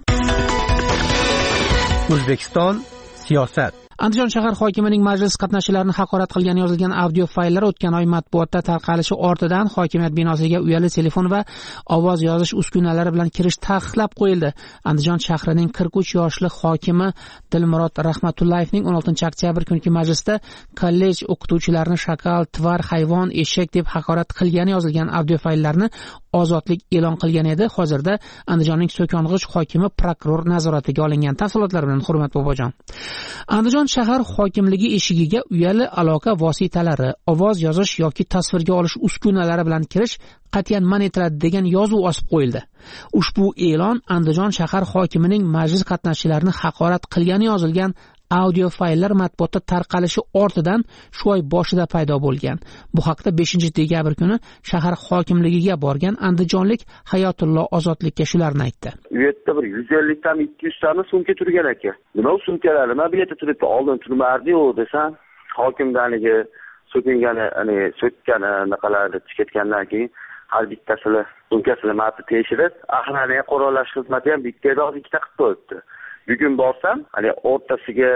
O'zbekiston siyosat. Andijon shahar hokimining majlis qatnashchilarini haqorat qilgan yozilgan audio fayllar o'tgan oy matbuotda tarqalishi ortidan hokimiyat binosiga uyali telefon va ovoz yozish uskunalari bilan kirish taqiqlab qo'yildi. Andijon shahrining qirq uch yoshli hokimi Dilmurod Rahmatullayevning o'n oltinchi oktyabr kungi majlisda kollej o'qituvchilarini shakal, tvar, hayvon, eshak deb haqorat qilgani yozilgan audio fayllarni ozodlik e'lon qilgan edi. Hozirda Andijonning so'kong'ich hokimi prokuror nazoratiga olingan. Tafsilotlar bilan Hurmat Bobojon. Andijon shahar hokimligi eshigiga uyali aloqa vositalari, ovoz yozish yoki tasvirga olish uskunalari bilan kirish qat'iyan man etiladi degan yozuv osib qo'yildi. Ushbu e'lon Andijon shahar hokimining majlis qatnashchilarini haqorat qilgani yozilgan audio fayllar matbuotda tarqalishi ortidan shu oy boshida paydo bo'lgan. Bu haqda beshinchi dekabr kuni shahar hokimligiga borgan andijonlik Hayotullo Ozodlikka shularni aytdi. U yerda bir yuz ellik tam ikki yuz tani sumka turgan ekan. Nima sumkalar, nima bu yerda turibdi? Oldin turmardi-yu desam, hokimdanligi so'kingani, ya'ni so'kkani naqalarni tiketgandan keyin har bittasini sumkasini matib tekshirib, axlaniya qo'ralash xizmati ham bittadan ikkita qilib qo'yibdi. Bugun borsam, hani o'rtasiga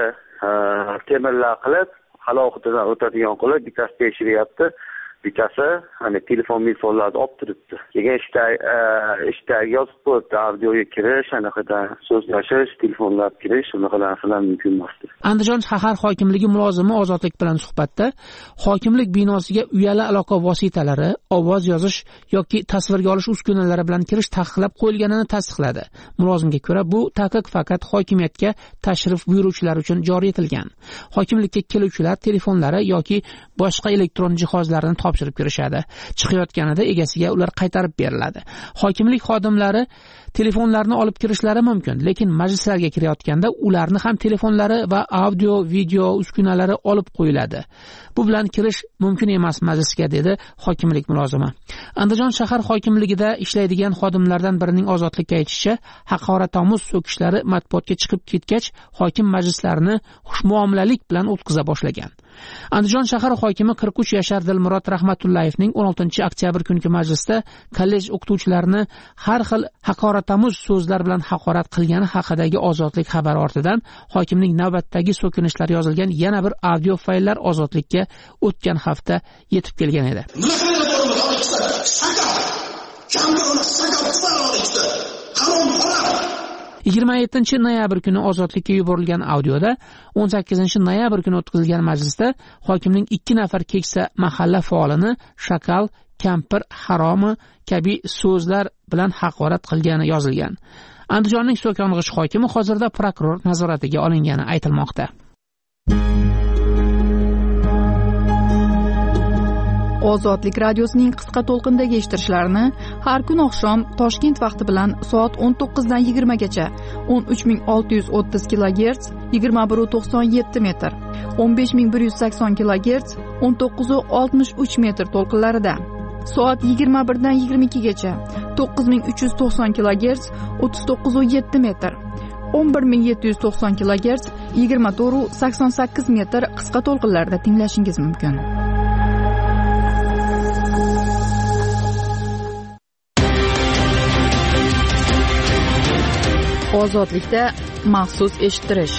temirlar qilib, haloqatidan o'tadigan qilib, bittasi tekshiryapti, bittasi hani telefon telefonlarni olib turibdi. Keyin ishda ishda yozib qo'yibdi, audioga kirish, anaqadan so'zlashish, telefonlar kirish, unaqalar ham mumkin emas. Andijon shahar hokimligi mulozimi Ozodlik bilan suhbatda hokimlik binosiga uyali aloqa vositalari, ovoz yozish yoki tasvirga olish uskunalari bilan kirish taqiqlab qo'yilganini tasdiqladi. Mulozimga ko'ra, bu taqiq faqat hokimiyatga tashrif buyuruvchilar uchun joriy etilgan. Hokimlikka keluvchilar telefonlari yoki boshqa elektron jihozlarni topshirib kirishadi. Chiqayotganida egasiga ular qaytarib beriladi. Hokimlik xodimlari telefonlarni olib kirishlari mumkin, lekin majlislarga kirayotganda ularni ham telefonlari va audio, video uskunalari olib qo'yiladi. Bu bilan kirish mumkin emas majlisga, dedi hokimlik mulozimi. Andijon shahar hokimligida ishlaydigan xodimlardan birining Ozodlikka aytishicha, haqoratomuz so'kishlari matbuotga chiqib ketgach, hokim majlislarini xushmuomalalik bilan o'tkaza boshlagan. Andijon shahar hokimi qirq uch yashar Dilmurod Rahmatullayevning o'n oltinchi oktyabr kungi majlisda kollej o'qituvchilarini har xil haqoratomuz so'zlar bilan haqorat qilgani haqidagi Ozodlik xabari ortidan hokimning navbatdagi so'kinishlar yozilgan yana bir audio fayllar Ozodlikka o'tgan hafta yetib kelgan edi. yigirma yettinchi noyabr kuni Ozodlikka yuborilgan audioda o'n sakkizinchi noyabr kuni o'tkazilgan majlisda hokimning ikki nafar keksa mahalla faolini shakal, kampir, haromi kabi so'zlar bilan haqorat qilgani yozilgan. Andijonning so'kong'ich hokimi hozirda prokuror nazoratiga olingani aytilmoqda. Ozodlik radiosining qisqa to'lqindagi eshittirishlarini har kun oqshom Toshkent vaqti bilan soat o'n to'qqiz dan yigirma gacha o'n uch ming olti yuz o'ttiz kilogerts yigirma bir nuqta to'qson yetti metr, o'n besh ming bir yuz sakson kilogerts o'n to'qqiz nuqta oltmish uch metr to'lqinlarida, soat yigirma bir dan yigirma ikki gacha to'qqiz ming uch yuz to'qson kilogerts o'ttiz to'qqiz nuqta yetti metr, o'n bir ming yetti yuz to'qson kilogerts yigirma to'rt nuqta sakson sakkiz metr qisqa to'lqinlarda tinglashingiz mumkin. Ozodlikda maxsus eshittirish.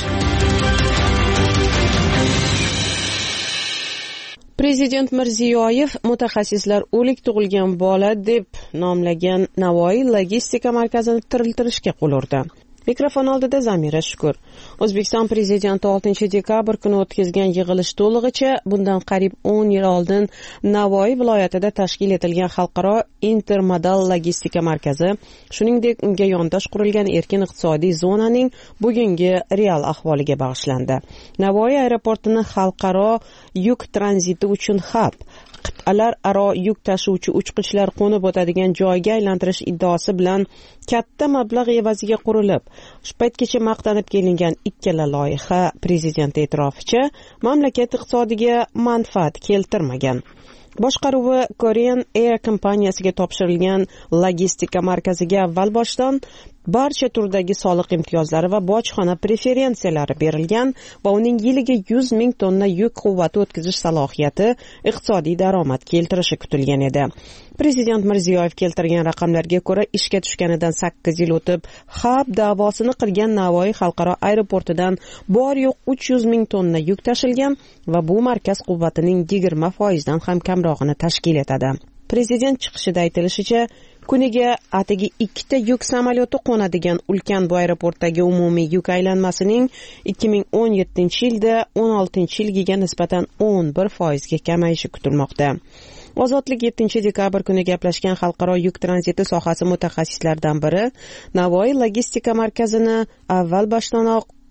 Prezident Mirziyoyev mutaxassislar o'lik tug'ilgan bola deb nomlagan Navoiy logistika markazini tiriltirishga qo'l urdi. Mikrofon oldida Zamira Shukur. O'zbekiston prezidenti oltinchi dekabr kuni o'tkazgan yig'ilish to'lig'icha bundan qariyb o'n yil oldin Navoiy viloyatida tashkil etilgan xalqaro intermodal logistika markazi, shuningdek unga yondosh qurilgan erkin iqtisodiy zonaning bugungi real ahvoliga bag'ishlandi. Navoiy aeroportini xalqaro yuk tranziti uchun hab, qit'alar aro yuk tashuvchi uchqichlar qo'nib o'tadigan joyga aylantirish iddaosi bilan katta mablag' evaziga qurilib, shu paytgacha maqtanib kelingan ikkala loyiha prezident e'tiroficha mamlakat iqtisodiga manfaat keltirmagan. Boshqaruvi Korean Air kompaniyasiga topshirilgan logistika markaziga avval boshdan barcha turdagi soliq imtiyozlari va bojxona preferensiyalari berilgan va uning yiliga yuz ming tonna yuk quvvati o'tkazish salohiyati iqtisodiy daromad keltirishi kutilgan edi. Prezident Mirziyoyev keltirgan raqamlarga ko'ra, ishga tushganidan sakkiz yil o'tib, hab da'vosini qilgan Navoiy xalqaro aeroportidan bor yo'q uch yuz ming tonna yuk tashilgan va bu markaz quvvatining yigirma foiz dan ham kamrog'ini tashkil etadi. Prezident chiqishida aytilishicha, kuniga atigi ikkita yuk samolyoti qo'nadigan ulkan bu aeroportdagi umumiy yuk aylanmasining ikki ming o'n yettinchi yilda o'n oltinchi yilgiga nisbatan o'n bir foizga kamayishi kutilmoqda. Ozodlik yettinchi dekabr kuni gaplashgan xalqaro yuk tranziti sohasi mutaxassislaridan biri Navoiy logistika markazini avval boshdanoq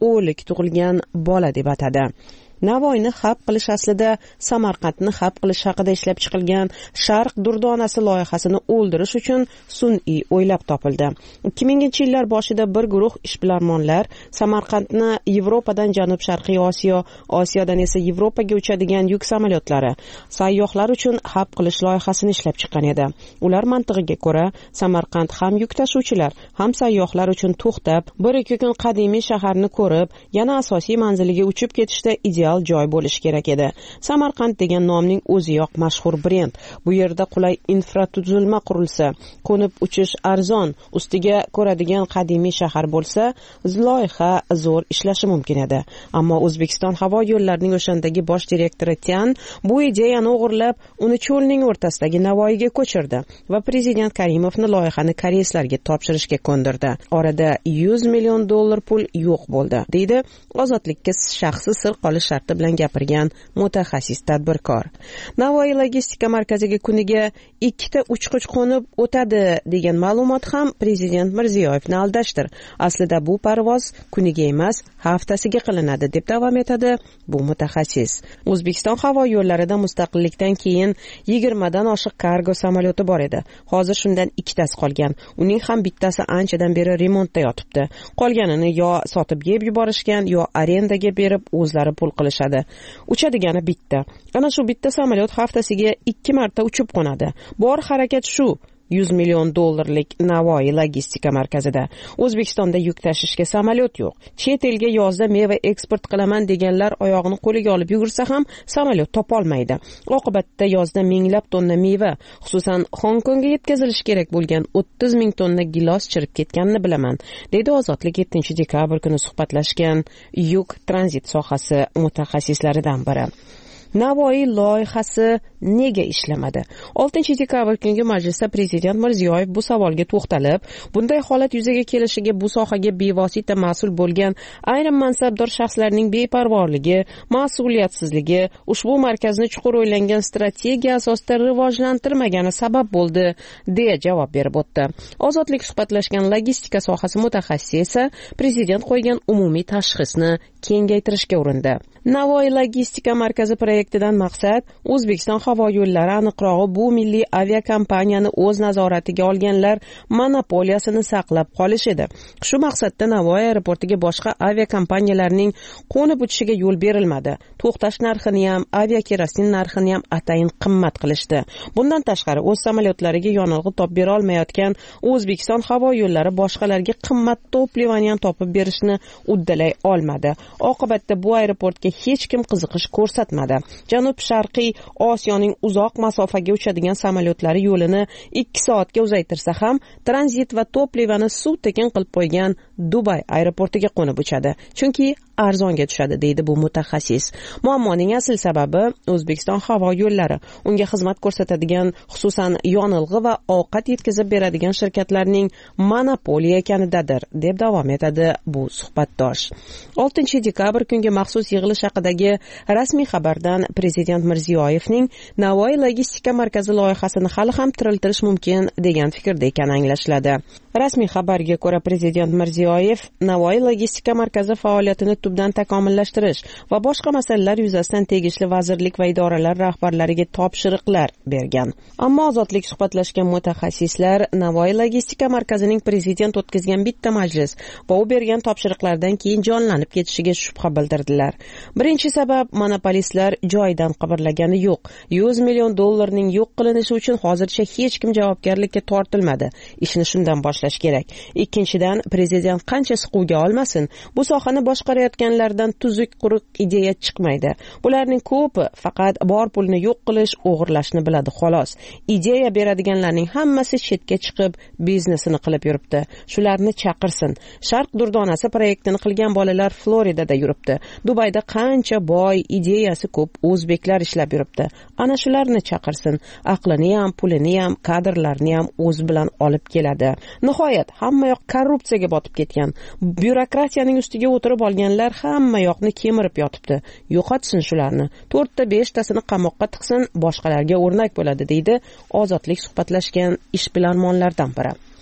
o'lik tug'ilgan bola deb atadi. Navoiyni xalq qilish aslida Samarqandni xalq qilish haqida ishlab chiqilgan Sharq durdonasi loyihasini o'ldirish uchun sun'iy o'ylab topildi. ikki minginchi yillar boshida bir guruh ishbilarmonlar Samarqandni Yevropadan Janub-Sharqiy Osiyo, Osiyodan esa Yevropaga uchadigan yuk samolyotlari, sayyohlar uchun xalq qilish loyihasini ishlab chiqqan edi. Ular mantig'iga ko'ra, Samarqand ham yuk tashuvchilar, ham sayyohlar uchun to'xtab, bir ikki kun qadimiy shaharni ko'rib, yana asosiy manziliga uchib ketishda ideal joy bo'lishi kerak edi. Samarqand degan nomning o'ziyoq mashhur brend. Bu yerda qulay infratuzilma qurilsa, qo'nib uchish arzon, ustiga ko'radigan qadimiy shahar bo'lsa, loyiha zo'r ishlashi mumkin edi. Ammo O'zbekiston havo yo'llarining o'shandagi bosh direktori Tian bu ideyani o'g'irlab, uni cho'lning o'rtasidagi Navoiyga ko'chirdi va prezident Karimovni loyihani koreyslarga topshirishga ko'ndirdi. Orada yuz million dollar pul yo'q bo'ldi, deydi Ozodlikka shaxsi sir qolish sharti bilan gapirgan mutaxassis tadbirkor. Navoiy logistika markaziga kuniga ikkita uchqich qo'nib o'tadi degan ma'lumot ham prezident Mirziyoyevni aldashdir. Aslida bu parvoz kuniga emas, haftasiga qilinadi deb davom etadi bu mutaxassis. O'zbekiston havo yo'llarida mustaqillikdan keyin yigirmadan oshiq kargo samolyoti bor edi. Hozir shundan ikkitasi qolgan. Uning ham bittasi anchadan beri remontda yotibdi. Qolganini yo sotib yeb yuborishgan, yo arendaga berib o'zlari pul qilishadi. Uchadigani bitta. Ana shu bitta samolyot haftasiga ikki marta uchib qo'nadi. Bor harakat shu. yuz million dollarlik Navoiy logistika markazida. O'zbekistonda yuk tashishga samolyot yo'q. Chet elga yozda meva eksport qilaman deganlar oyog'ini qo'liga olib yugursa ham samolyot topolmaydi. Oqibatda yozda minglab tonna meva, xususan Hong Kongga yetkazilishi kerak bo'lgan o'ttiz ming tonna gilos chirib ketganini bilaman, deydi Ozodlik yettinchi dekabr kuni suhbatlashgan yuk tranzit sohasi mutaxassislaridan biri. Navoiy loyihasi nega ishlamadi? oltinchi dekabr kungi majlisda prezident Mirziyoyev bu savolga to'xtalib, bunday holat yuzaga kelishiga bu sohaga bevosita mas'ul bo'lgan ayrim mansabdor shaxslarning beparvorligi, mas'uliyatsizligi, ushbu markazni chuqur o'ylangan strategiya asosida rivojlantirmagani sabab bo'ldi, deya javob berib o'tdi. Ozodlik suhbatlashgan logistika sohasi mutaxassisi esa prezident qo'ygan umumiy tashxisni kengaytirishga urindi. Navoiy logistika markazi projektidan maqsad O'zbekiston havo yo'llari, aniqrog'i bu milliy aviakompaniyani o'z nazoratiga olganlar monopoliyasini saqlab qolish edi. Shu maqsadda Navoiy aeroportiga boshqa aviakompaniyalarning qo'nib o'tishiga yo'l berilmadi. To'xtash narxini ham, aviakerosin narxini ham atayin qimmat qilishdi. Bundan tashqari o'z samolyotlariga yonilg'i topib bera olmayotgan O'zbekiston havo yo'llari boshqalarga qimmat toplivani ham topib berishni uddalay olmadi. Oqibatda bu aeroportga hech kim qiziqish ko'rsatmadi. Janub-Sharqiy Osiyoning uzoq masofaga uchadigan samolyotlari yo'lini ikki soatga uzaytirsa ham tranzit va toplivani suv tekin qilib qo'ygan Dubay aeroportiga qo'nib uchadi. Chunki arzonga tushadi, deydi bu mutaxassis. Muammoning asl sababi O'zbekiston havo yo'llari, unga xizmat ko'rsatadigan, xususan yonilg'i va ovqat yetkazib beradigan shirkatlarning monopoliya ekanidadir, deb davom etadi bu suhbatdosh. oltinchi dekabr kungi maxsus yig'ilish haqidagi rasmiy xabardan prezident Mirziyoyevning Navoiy logistika markazi loyihasini hali ham tiriltirish mumkin degan fikrda ekani anglashiladi. Rasmiy xabarga ko'ra prezident Mirziyoyev Navoiy logistika markazi faoliyatini tubdan takomillashtirish va boshqa masalalar yuzasidan tegishli vazirlik va idoralar rahbarlariga topshiriqlar bergan. Ammo Ozodlik suhbatlashgan mutaxassislar Navoiy logistika markazining prezident o'tkazgan bitta majlis va u bergan topshiriqlardan keyin jonlanib ketishiga shubha bildirdilar. Birinchi sabab, monopolistlar joyidan qimirlagani yo'q. yuz million dollarning yo'q qilinishi uchun hozircha hech kim javobgarlikka tortilmadi. Ishni shundan boshlash kerak. Ikkinchidan, prezident qancha siquvga olmasin, bu sohani boshqarayotganlardan tuzuk quruq ideya chiqmaydi. Bularning ko'pi faqat bor pulni yo'q qilish, o'g'irlashni biladi xolos. Ideya beradiganlarning hammasi chetga chiqib biznesini qilib yuribdi. Shularni chaqirsin. Sharq durdonasi proyektini qilgan bolalar Floridada yuribdi. Dubayda qancha boy, ideyasi ko'p o'zbeklar ishlab yuribdi. Ana shularni chaqirsin. Aqlini ham, pulini ham, kadrlarni ham o'z bilan olib keladi. Nihoyat hamma yoq korrupsiyaga botib ketgan. Byurokratiyaning ustiga o'tirib olganlar hamma yoqni kemirib yotibdi. Yo'qotsin shularni. to'rtta beshtasini qamoqqa tiqsin, boshqalarga o'rnak bo'ladi, deydi Ozodlik suhbatlashgan ishbilarmonlardan biri.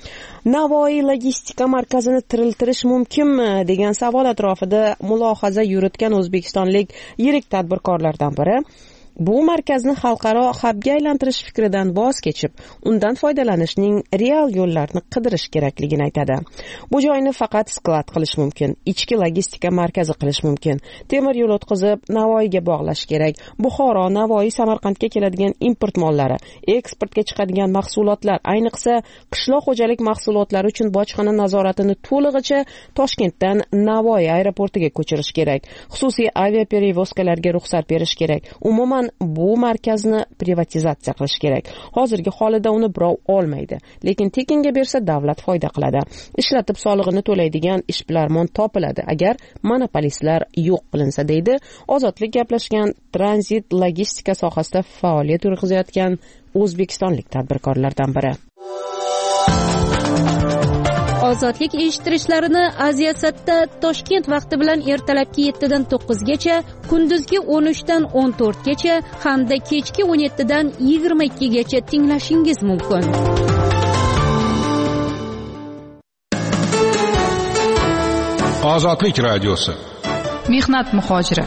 Navoiy logistika markazini tiriltirish mumkinmi degan savol atrofida mulohaza yuritgan o'zbekistonlik yirik tadbirkorlardan biri bu markazni xalqaro habga aylantirish fikridan voz kechib, undan foydalanishning real yo'llarini qidirish kerakligini aytadi. Bu joyni faqat sklad qilish mumkin, ichki logistika markazi qilish mumkin, temir yo'l o'tkazib Navoiyga bog'lash kerak. Buxoro, Navoiy, Samarqandga keladigan import mollari, eksportga chiqadigan mahsulotlar, ayniqsa qishloq xo'jalik mahsulotlari uchun bojxona nazoratini to'lig'icha Toshkentdan Navoiy aeroportiga ko'chirish kerak. Xususiy aviaperevozkalarga ruxsat berish kerak. Umuman bu markazni privatizatsiya qilish kerak. Hozirgi holida uni birov olmaydi, lekin tekinga bersa davlat foyda qiladi. Ishlatib solig'ini to'laydigan ishbilarmon topiladi agar monopolistlar yo'q qilinsa, deydi Ozodlik gaplashgan tranzit logistika sohasida faoliyat yuritayotgan o'zbekistonlik tadbirkorlardan biri. Ozodlik eshittirishlarini Aziyasatda Toshkent vaqti bilan ertalabki yettidan to'qqizgacha, kunduzgi o'n uchdan o'n to'rtgacha hamda kechki o'n yettidan yigirma ikkigacha tinglashingiz mumkin. Ozodlik radiosi. Mehnat muhojiri.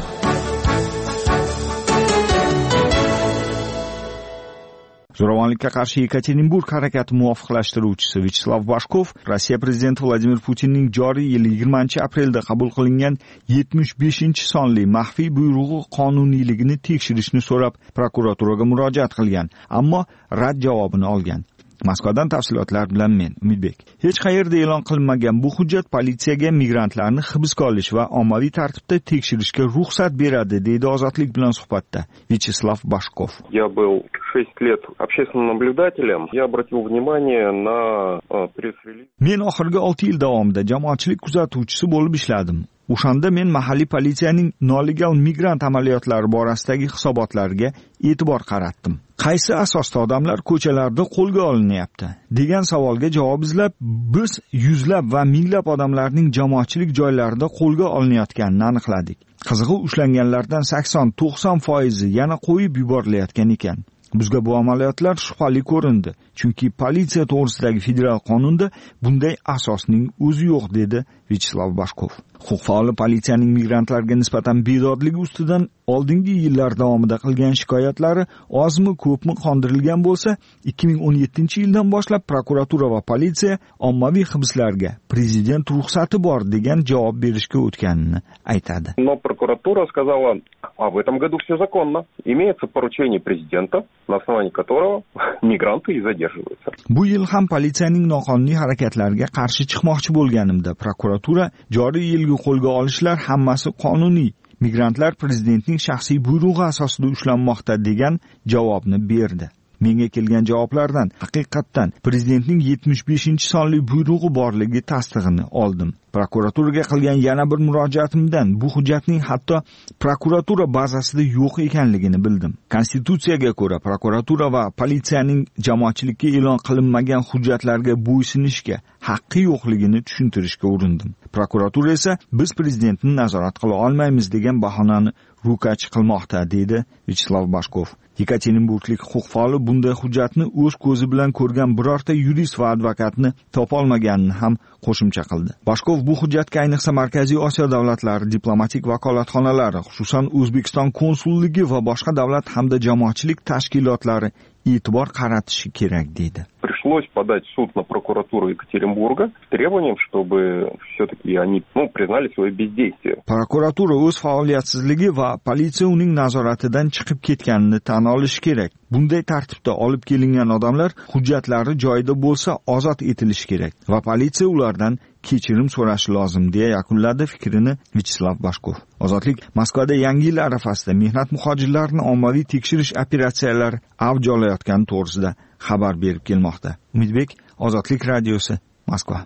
Zo'ravonlikka qarshi Yekaterinburg harakati muvofiqlashtiruvchisi Vyacheslav Bashkov Rossiya prezidenti Vladimir Putinning joriy yil yigirmanchi aprelda qabul qilingan yetmish beshinchi sonli maxfiy buyrug'i qonuniyligini tekshirishni so'rab prokuraturaga murojaat qilgan, ammo rad javobini olgan. Moskvadan tafsilotlar bilan men Umidbek. Hech qayerda e'lon qilinmagan bu hujjat politsiyaga migrantlarni hibsga olish va ommaviy tartibda tekshirishga ruxsat beradi, deydi Ozodlik bilan suhbatda Vyacheslav Bashkov. Я был шесть лет общественным наблюдателем. Я обратил внимание на пресс-релиз. Men oxirgi olti yil davomida jamoatchilik kuzatuvchisi bo'lib ishladim. O'shanda men mahalliy politsiyaning noligal migrant amaliyotlari borasidagi hisobotlariga e'tibor qaratdim. Qaysi asosda odamlar ko'chalarda qo'lga olinyapti degan savolga javob izlab, biz yuzlab va minglab odamlarning jamoatchilik joylarida qo'lga olinayotganini aniqladik. Qizig'i, ushlanganlardan sakson to'qson foizi yana qo'yib yuborilayotgan ekan. Bizga bu amaliyotlar shubhali ko'rindi, chunki politsiya to'g'risidagi federal qonunda bunday asosning o'zi yo'q, dedi Vyacheslav Bashkov. Huquq faoli politsiyaning migrantlarga nisbatan bedodligi ustidan oldingi yillar davomida qilgan shikoyatlari ozmi ko'pmi qondirilgan bo'lsa, ikki ming o'n yettinchi yildan boshlab prokuratura va politsiya ommaviy hibslarga prezident ruxsati bor degan javob berishga o'tganini aytadi. Но прокуратура сказала: "А в этом году все законно. Имеется поручение президента, на основании которого migranты и задерживаются." Bu yil ham politsiyaning noqonuniy harakatlariga qarshi chiqmoqchi bo'lganimda prokuratura joriy yilgi qo'lga olishlar hammasi qonuniy, migrantlar prezidentning shaxsiy buyrug'i asosida ushlanmoqda degan javobni berdi. Menga kelgan javoblardan haqiqatdan prezidentning yetmish beshinchi sonli buyrug'i borligi tasdig'ini oldim. Prokuraturaga qilgan yana bir murojaatimdan bu hujjatning hatto prokuratura bazasida yo'q ekanligini bildim. Konstitutsiyaga ko'ra prokuratura va politsiyaning jamoatchilikka e'lon qilinmagan hujjatlarga bo'ysunishga haqqi yo'qligini tushuntirishga urindim. Prokuratura esa biz prezidentni nazorat qila olmaymiz degan bahonani rukach qilmoqda, dedi Vyacheslav Bashkov. Yekaterinburglik huquq faoli bunday hujjatni o'z ko'zi bilan ko'rgan birorta yurist va advokatni topolmaganini ham qo'shimcha qildi. Bashkov bu hujjatga ayniqsa Markaziy Osiyo davlatlari diplomatik vakolatxonalari, xususan O'zbekiston konsulligi va boshqa davlat hamda jamoatchilik tashkilotlari e'tibor qaratishi kerak, deydi. Пришлось подать в суд на прокуратуру Екатеринбурга с требованием, чтобы все-таки они, ну, признали свое бездействие. Prokuratura o'z faoliyatsizligi va politsiya uning nazoratidan chiqib ketganini tan olishi kerak. Bunday tartibda olib kelingan odamlar hujjatlari joyida bo'lsa ozod etilishi kerak va politsiya ulardan kechirim so'rashi lozim, deya yakunladi fikrini Vyacheslav Bashkov. Ozodlik Moskvada yangi yil arafasida mehnat muhojirlarini ommaviy tekshirish operatsiyalari avj olayotgani to'g'risida xabar berib kelmoqda. Umidbek, Ozodlik radiosi, Moskva.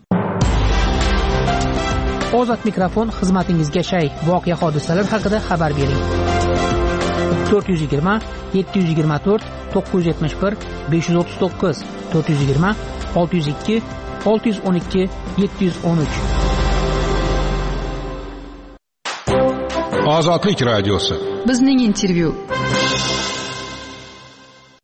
Ozod mikrofon xizmatingizga shay. Voqea hodisalar haqida xabar bering. to'rt yuz yigirma yetti yuz yigirma to'rt to'qqiz yuz yetmish bir besh yuz o'ttiz to'qqiz to'rt yuz yigirma olti yuz ikki olti yuz o'n ikki yetti yuz o'n uch. Ozodlik radiosi. Bizning intervyu.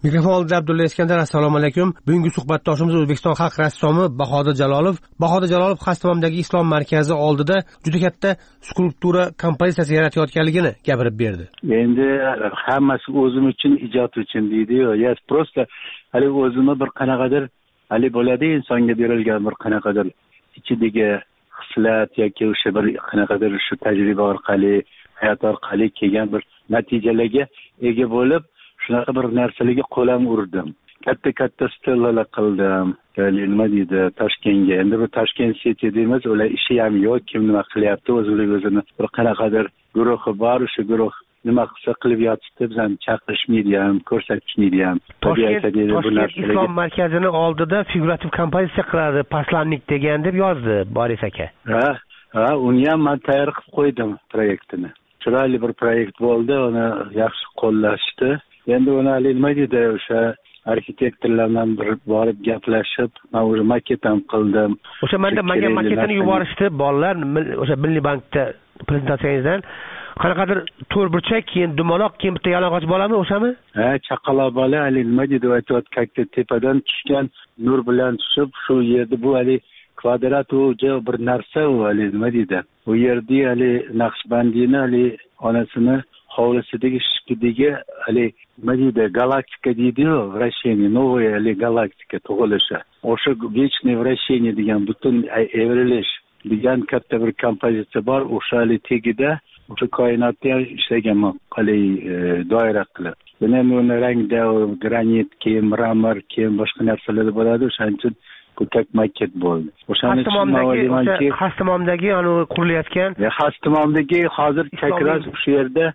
Mikrofon oldida Abdulla Iskandar. Assalomu alaykum. Bugungi suhbatdoshimiz O'zbekiston xalq rassomi Bahodir Jalolov. Bahodir Jalolov Xastamomdagi Islom markazi oldida juda katta skulptura kompozitsiyasi yaratayotganligini gapirib berdi. Endi hammasi o'zim uchun, ijod uchun deydi-yu. Ya prosta hali o'zimni bir qanaqadir hali bo'ladi insonga berilgan bir qanaqadir ichidagi hislat yoki o'sha bir qanaqadir shu tajriba orqali, hayot orqali kelgan bir natijalarga ega bo'lib shunaqa bir narsalarga qo'lam urdim. Katta katta stellalar qildim. Ya'ni nima deydi, Toshkentga. Endi bu Toshkent City deymiz, ular ishi ham yo'q, kim nima qilyapti, o'zini o'zini bir qanaqadir guruhi bor, o'sha guruh nima qilsa qilib yotibdi, bizani chaqirishmaydi ham, ko'rsatishmaydi ham. Toshkent Islom markazini oldida figurativ kompozitsiya qiladi, Paslannik degan deb yozdi Boris aka. Ha, ha, uni ham men tayyor qilib qo'ydim proyektini. Chiroyli bir proyekt bo'ldi, uni yaxshi qo'llashdi. Endi uni nima deydi, o'sha arxitektorlar bilan bir borib gaplashib, men o'sha maket ham qildim. O'sha menda menga maketini yuborishdi bolalar, o'sha Milliy bankda prezentatsiyangizdan. Qanaqadir to'rtburchak, keyin dumaloq, keyin bitta yalang'och bolami o'shami? Ha, chaqaloq bola, hali nima deydi, aytayotganda tepadan tushgan nur bilan tushib, shu yerda bu hali kvadrat o'ja bir narsa, u hali nima deydi. U yerda hali Naqshbandiyni hali onasini hovlisidagi shikidagi hali nima deydi, galaktika deydi-yu, vrashение, новая hali galaktika tug'ilishi. O'sha вечное vrashение degan butun evrilish degan katta bir kompozitsiya bor, o'sha hali tegida o'sha koinotda ishlaganman, qalay doira qilib. Buni uni rangda granit, keyin mramor, keyin boshqa narsalar bo'ladi, o'shaning uchun ko'kak maket bo'ldi. O'shaning uchun Xastamomdagi ana qurilayotgan, Xastamomdagi hozir chakras o'sha yerda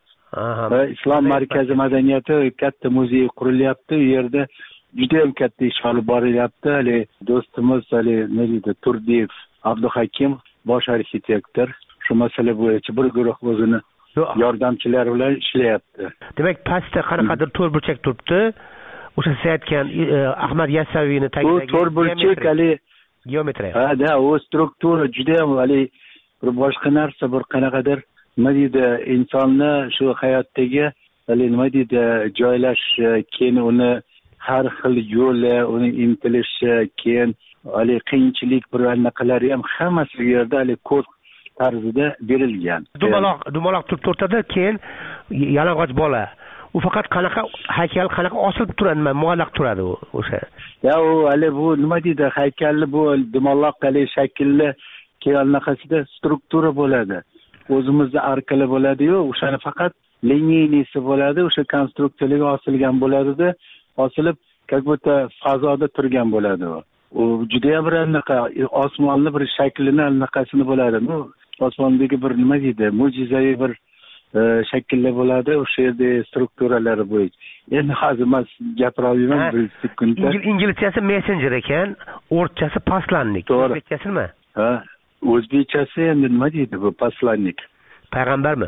Islom markazi madaniyati katta muzey qurilyapti. U yerda juda ham katta ish olib borilyapti. Hali do'stimiz hali nima deydi, Turdiyev Abduhakim bosh arxitektor shu masala bo'yicha bir guruh o'zini yordamchilari bilan ishlayapti. Demak, pastda qanaqadir to'rtburchak turibdi. O'sha siz aytgan Ahmad Yassaviyni tagidagi bu to'rtburchak hali geometriya. Ha, da, u struktura juda ham hali bir boshqa narsa, bir qanaqadir nima deydi, insonni shu hayotdagi hali nima deydi, joylash, keyin uni har xil yo'li, uni intilishi, keyin hali qiyinchilik bir anaqalari ham hammasi bu yerda hali kod tarzida berilgan. Dumaloq, dumaloq turib o'rtada, keyin yalang'och bola. U faqat qanaqa haykal, qanaqa osilib turadi, muallaq turadi u o'sha. Ya u hali bu nima deydi, haykalli bu dumaloq hali shaklli keyin anaqasida struktura bo'ladi. O'zimizda arkali bo'ladi-yu, o'shani faqat liniyasi bo'ladi, o'sha konstruksiyaga osilgan bo'ladi-da, osilib как будто fazoda turgan bo'ladi u. U juda ham bir anaqa osmonni bir shaklini anaqasini bo'ladi. Bu osmondagi bir nima deydi, mo'jizaviy bir shakllar bo'ladi, o'sha yerda strukturalari bo'yicha. Endi hozir men gapira olmayman bir sekundda. Inglizchasi messenger ekan, o'rtchasi paslannik. O'zbekchasi nima? Ha, o'zbekchasi endi nima deydi bu paslannik? Payg'ambarmi?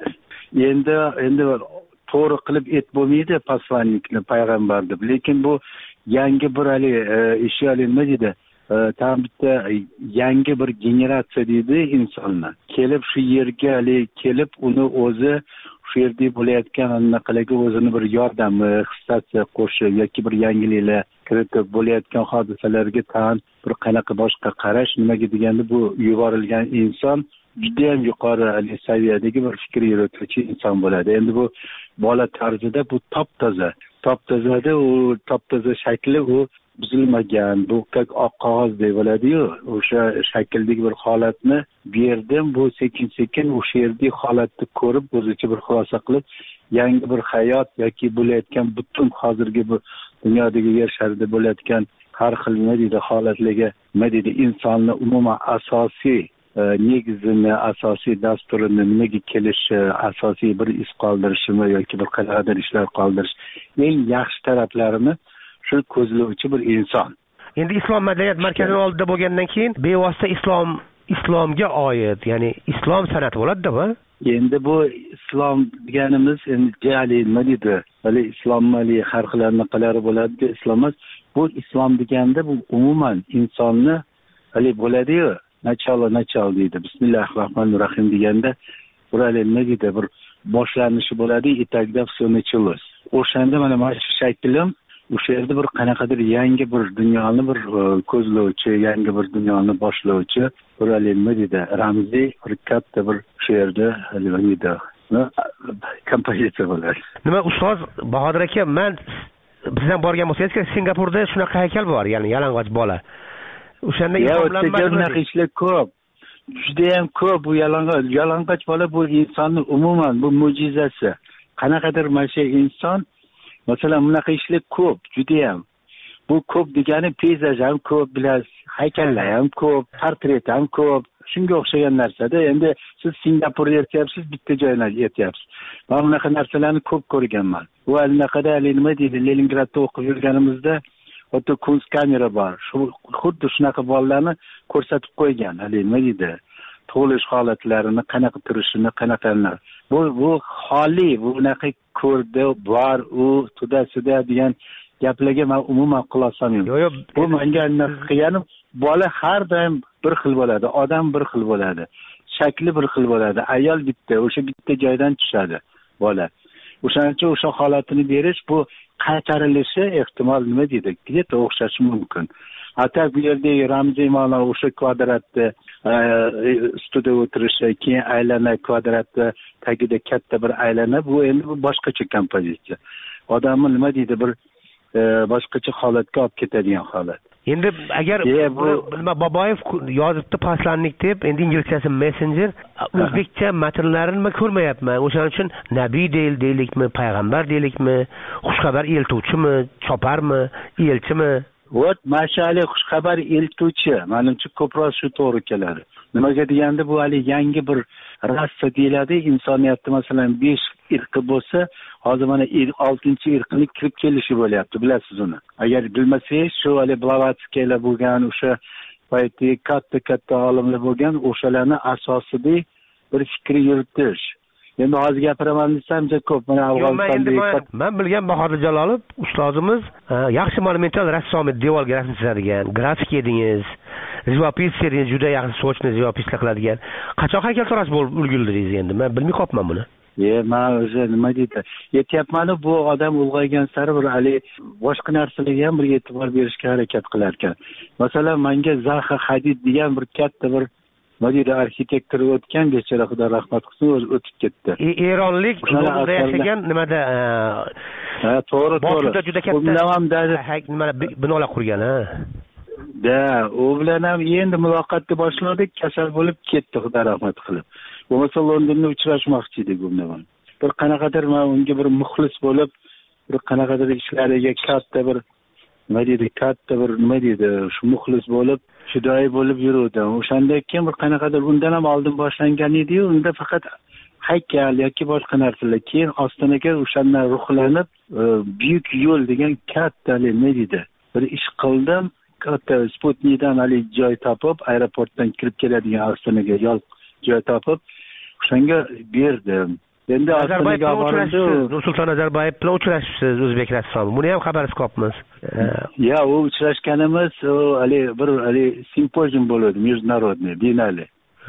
Endi endi to'g'ri qilib aytib bo'lmaydi paslannikni payg'ambar deb, lekin bu yangi bir hali ishi hali nima deydi? Tam bitta yangi bir generatsiya deydi insonni. Kelib shu yerga hali kelib uni o'zi shu yerda bo'layotgan anaqalarga o'zini bir yordami, hissasi qo'shib yoki bir yangiliklar kiritib bo'layotgan hodisalarga tan bir qanaqa boshqa qarash, nimaga deganda bu yuborilgan inson juda ham yuqori saviyadagi bir fikr yurituvchi inson bo'ladi. Endi bu bola tarzida bu top-toza. Top-tozada u top-toza shakli u buzilmagan, bu oq qog'ozdek bo'ladi-yu, o'sha shakldagi bir holatni berdim. Bu sekin-sekin o'sha yerdagi holatni ko'rib, o'zicha bir xulosa qilib, yangi bir hayot yoki bo'layotgan butun hozirgi bu dunyodagi yer sharida bo'layotgan har xil nima deydi holatlarga nima deydi insonni umuman asosiy negizini, asosiy dasturini nimaga kelishi, asosiy bir iz qoldirishimi yoki bir qanaqadir ishlar qoldirish, eng yaxshi taraflarini shu ko'zlovchi bir inson. Endi Islom madaniyat markazini oldida bo'lgandan keyin bevosita islom islomga oid, ya'ni islom san'ati bo'ladi-da bu. Endi bu islom deganimiz endi jali nima deydi? Hali islom mali har xil anaqalari bo'ladi, islom emas. Bu islom deganda bu umuman insonni hali bo'ladi-yu, nachalo nachal deydi. Bismillahirrohmanirrohim deganda bir hali nima deydi? Bir boshlanishi bo'ladi, etagida все началось. O'shanda mana mana shu shaklim o'sha yerda bir qanaqadir yangi bir dunyoni bir ko'zlovchi, yangi bir dunyoni boshlovchi bir nima deydi, ramziy bir katta bir o'sha yerda nima deydi, kompozitsiya bo'ladi. Nima ustoz Bahodir aka, men bizdan borgan bo'lsangiz, Singapurda shunaqa haykal bor, ya'ni yalang'och bola. O'shanda insonlar ishlar ko'p. Juda ham ko'p bu yalang'och, yalang'och bola bu insonning umuman bu mo'jizasi. Qanaqadir mana shu inson, masalan, bunaqa ishlar ko'p, juda ham. Bu ko'p degani peyzaj ham ko'p, bilasiz, haykallar ham ko'p, portret ham ko'p. Shunga o'xshagan narsada. Endi siz Singapurda aytyapsiz, bitta joyni aytyapsiz. Men bunaqa narsalarni ko'p ko'rganman. Bu anaqada nima deydi, Leningradda o'qib yurganimizda o'ta kunst kamera bor. Shu xuddi shunaqa bolalarni ko'rsatib qo'ygan. Hali nima deydi? Tug'ilish holatlarini, qanaqa turishini, qanaqani. Bu bu xoli, bu bunaqa ko'rdi, bor, u tudasida degan gaplarga men umuman quloq solmayman. Bu menga anaqa qilganim, bola har doim bir xil bo'ladi, odam bir xil bo'ladi, shakli bir xil bo'ladi, ayol bitta, o'sha bitta joydan tushadi bola. O'shaning uchun o'sha holatini berish, bu qaytarilishi ehtimol nima deydi, где-то o'xshashi mumkin. Hatta bu yerdagi ramziy ma'no o'sha kvadratda ustida o'tirishi, keyin aylana kvadratda tagida katta bir aylana, bu endi bu boshqacha kompozitsiya. Odamni nima deydi, bir boshqacha holatga olib ketadigan holat. Endi agar nima Boboyev yozibdi paslanlik deb, endi inglizchasi messenger, o'zbekcha matnlarini ko'rmayapman. O'shaning uchun nabiy deyil deylikmi, payg'ambar deylikmi, xushxabar eltuvchimi, choparmi, elchimi? Vot, mashali xushxabar eltuvchi. Menimcha ko'proq shu to'g'ri keladi. Nimaga deganda bu hali yangi bir rassa deyiladi. Insoniyatda masalan besh irqi bo'lsa, hozir mana oltinchi irqning kirib kelishi bo'lyapti, bilasiz uni. Agar bilmasangiz, shu hali Blavatskiylar bo'lgan, o'sha paytdagi katta-katta olimlar bo'lgan, o'shalarning asosida bir fikr yuritish. Endi hozir gapiraman desam, juda ko'p. Mana Afg'onistonda men bilgan Bahodir Jalolov ustozimiz yaxshi monumental rassom edi, devorga rasm chizadigan, grafik edingiz, живопись edingiz, juda yaxshi sochni живописlar qiladigan. Qachon haykaltarosh bo'lib ulgurdingiz endi? Men bilmay qolibman buni. E, men o'zi nima deydi? Yetyapman, bu odam ulg'aygan sari bir hali boshqa narsalarga ham bir e'tibor berishga harakat qilar ekan. Masalan, menga Zaha Hadid degan bir katta bir Madina arxitektor o'tgan, bechora Xudo rahmat qilsin, o'zi o'tib ketdi. Eronlik o'zida yashagan nimada? Ha, to'g'ri, to'g'ri. Boshida juda katta nima binolar qurgan, ha. Da, u bilan ham endi muloqotni boshladik, kasal bo'lib ketdi, Xudo rahmat qilib. Bo'lmasa Londonda uchrashmoqchi edik u bilan. Bir qanaqadir men unga bir muxlis bo'lib, bir qanaqadir ishlariga katta bir nima deydi, katta bir nima deydi, shu muxlis bo'lib, fidoyi bo'lib yuruvdim. O'shanda keyin bir qanaqadir undan ham oldin boshlangan edi-yu, unda faqat haykal yoki boshqa narsalar. Keyin Ostonaga o'shandan ruhlanib, buyuk yo'l degan katta nima deydi, bir ish qildim. Katta Sputnikdan hali joy topib, aeroportdan kirib keladigan Ostonaga yo'l joy topib, o'shanga berdim. Endi Ostonaga bordim. Nursulton Nazarboyev bilan uchrashibsiz, o'zbek rassomi. Buni ham xabarsiz qolibmiz. Ya, u uchrashganimiz hali bir hali simpozium bo'ladi, международный, binali.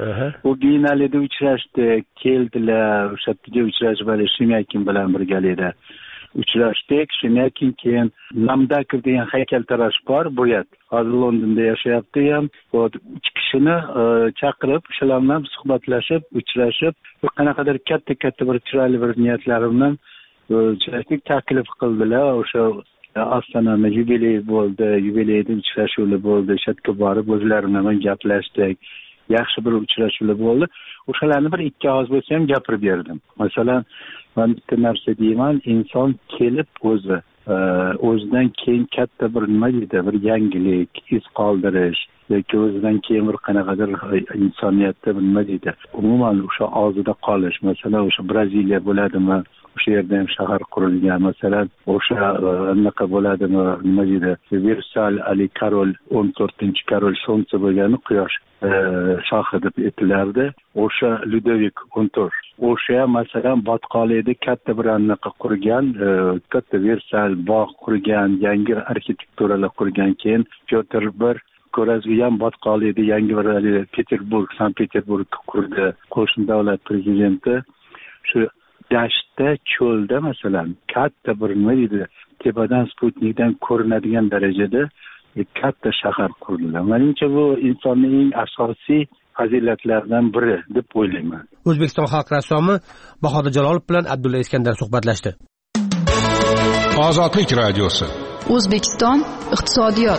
U binalida uchrashdik, keldilar, o'sha yerda uchrashib, hali Shimyakin bilan birgalikda uchrashdik. Shimyakin keyin Namdakov degan haykaltarosh bor, bo'yat. Hozir Londonda yashayapti ham. Uch kishini chaqirib, shular bilan suhbatlashib, uchrashib, bir qanaqadir katta-katta bir chiroyli bir niyatlari bilan uchrashdik, taklif qildilar. O'sha Ostonani yubiley bo'ldi, yubileyda uchrashuvlar bo'ldi. Shatga borib, o'zlari bilan gaplashdik. Yaxshi bir uchrashuvlar bo'ldi. O'shalarni bir ikki og'iz bo'lsa ham gapirib berdim. Masalan, men bitta narsa deyman, inson kelib o'zi o'zidan keyin katta bir nima deydi, bir yangilik, iz qoldirish yoki o'zidan keyin bir qanaqadir insoniyatda bir nima deydi, umuman o'sha og'zida qolish. Masalan, o'sha Braziliya bo'ladimi, o'sha yerda ham shahar qurilgan. Masalan, o'sha anaqa bo'ladimi, nima deydi, Versal Ali Karol o'n to'rtinchi Karol Solnsa bo'lgani, quyosh shohi deb aytilardi. O'sha Ludovik o'n to'rt. O'sha masalan botqoqlikda katta bir anaqa qurgan, katta Versal bog' qurgan, yangi arxitekturalar qurgan. Keyin Pyotr bir ko'rasiz, ham botqoqlikda yangi bir Peterburg, Sankt-Peterburg qurdi. Qo'shni davlat prezidenti shu dashtda, cho'lda masalan katta bir nima deydi, tepadan Sputnikdan ko'rinadigan darajada katta shahar qurildi. Menimcha bu insonning eng asosiy fazilatlaridan biri deb o'ylayman. O'zbekiston xalq rassomi Bahodir Jalolov bilan Abdulla Iskandar suhbatlashdi. Ozodlik radiosi. O'zbekiston iqtisodiyot.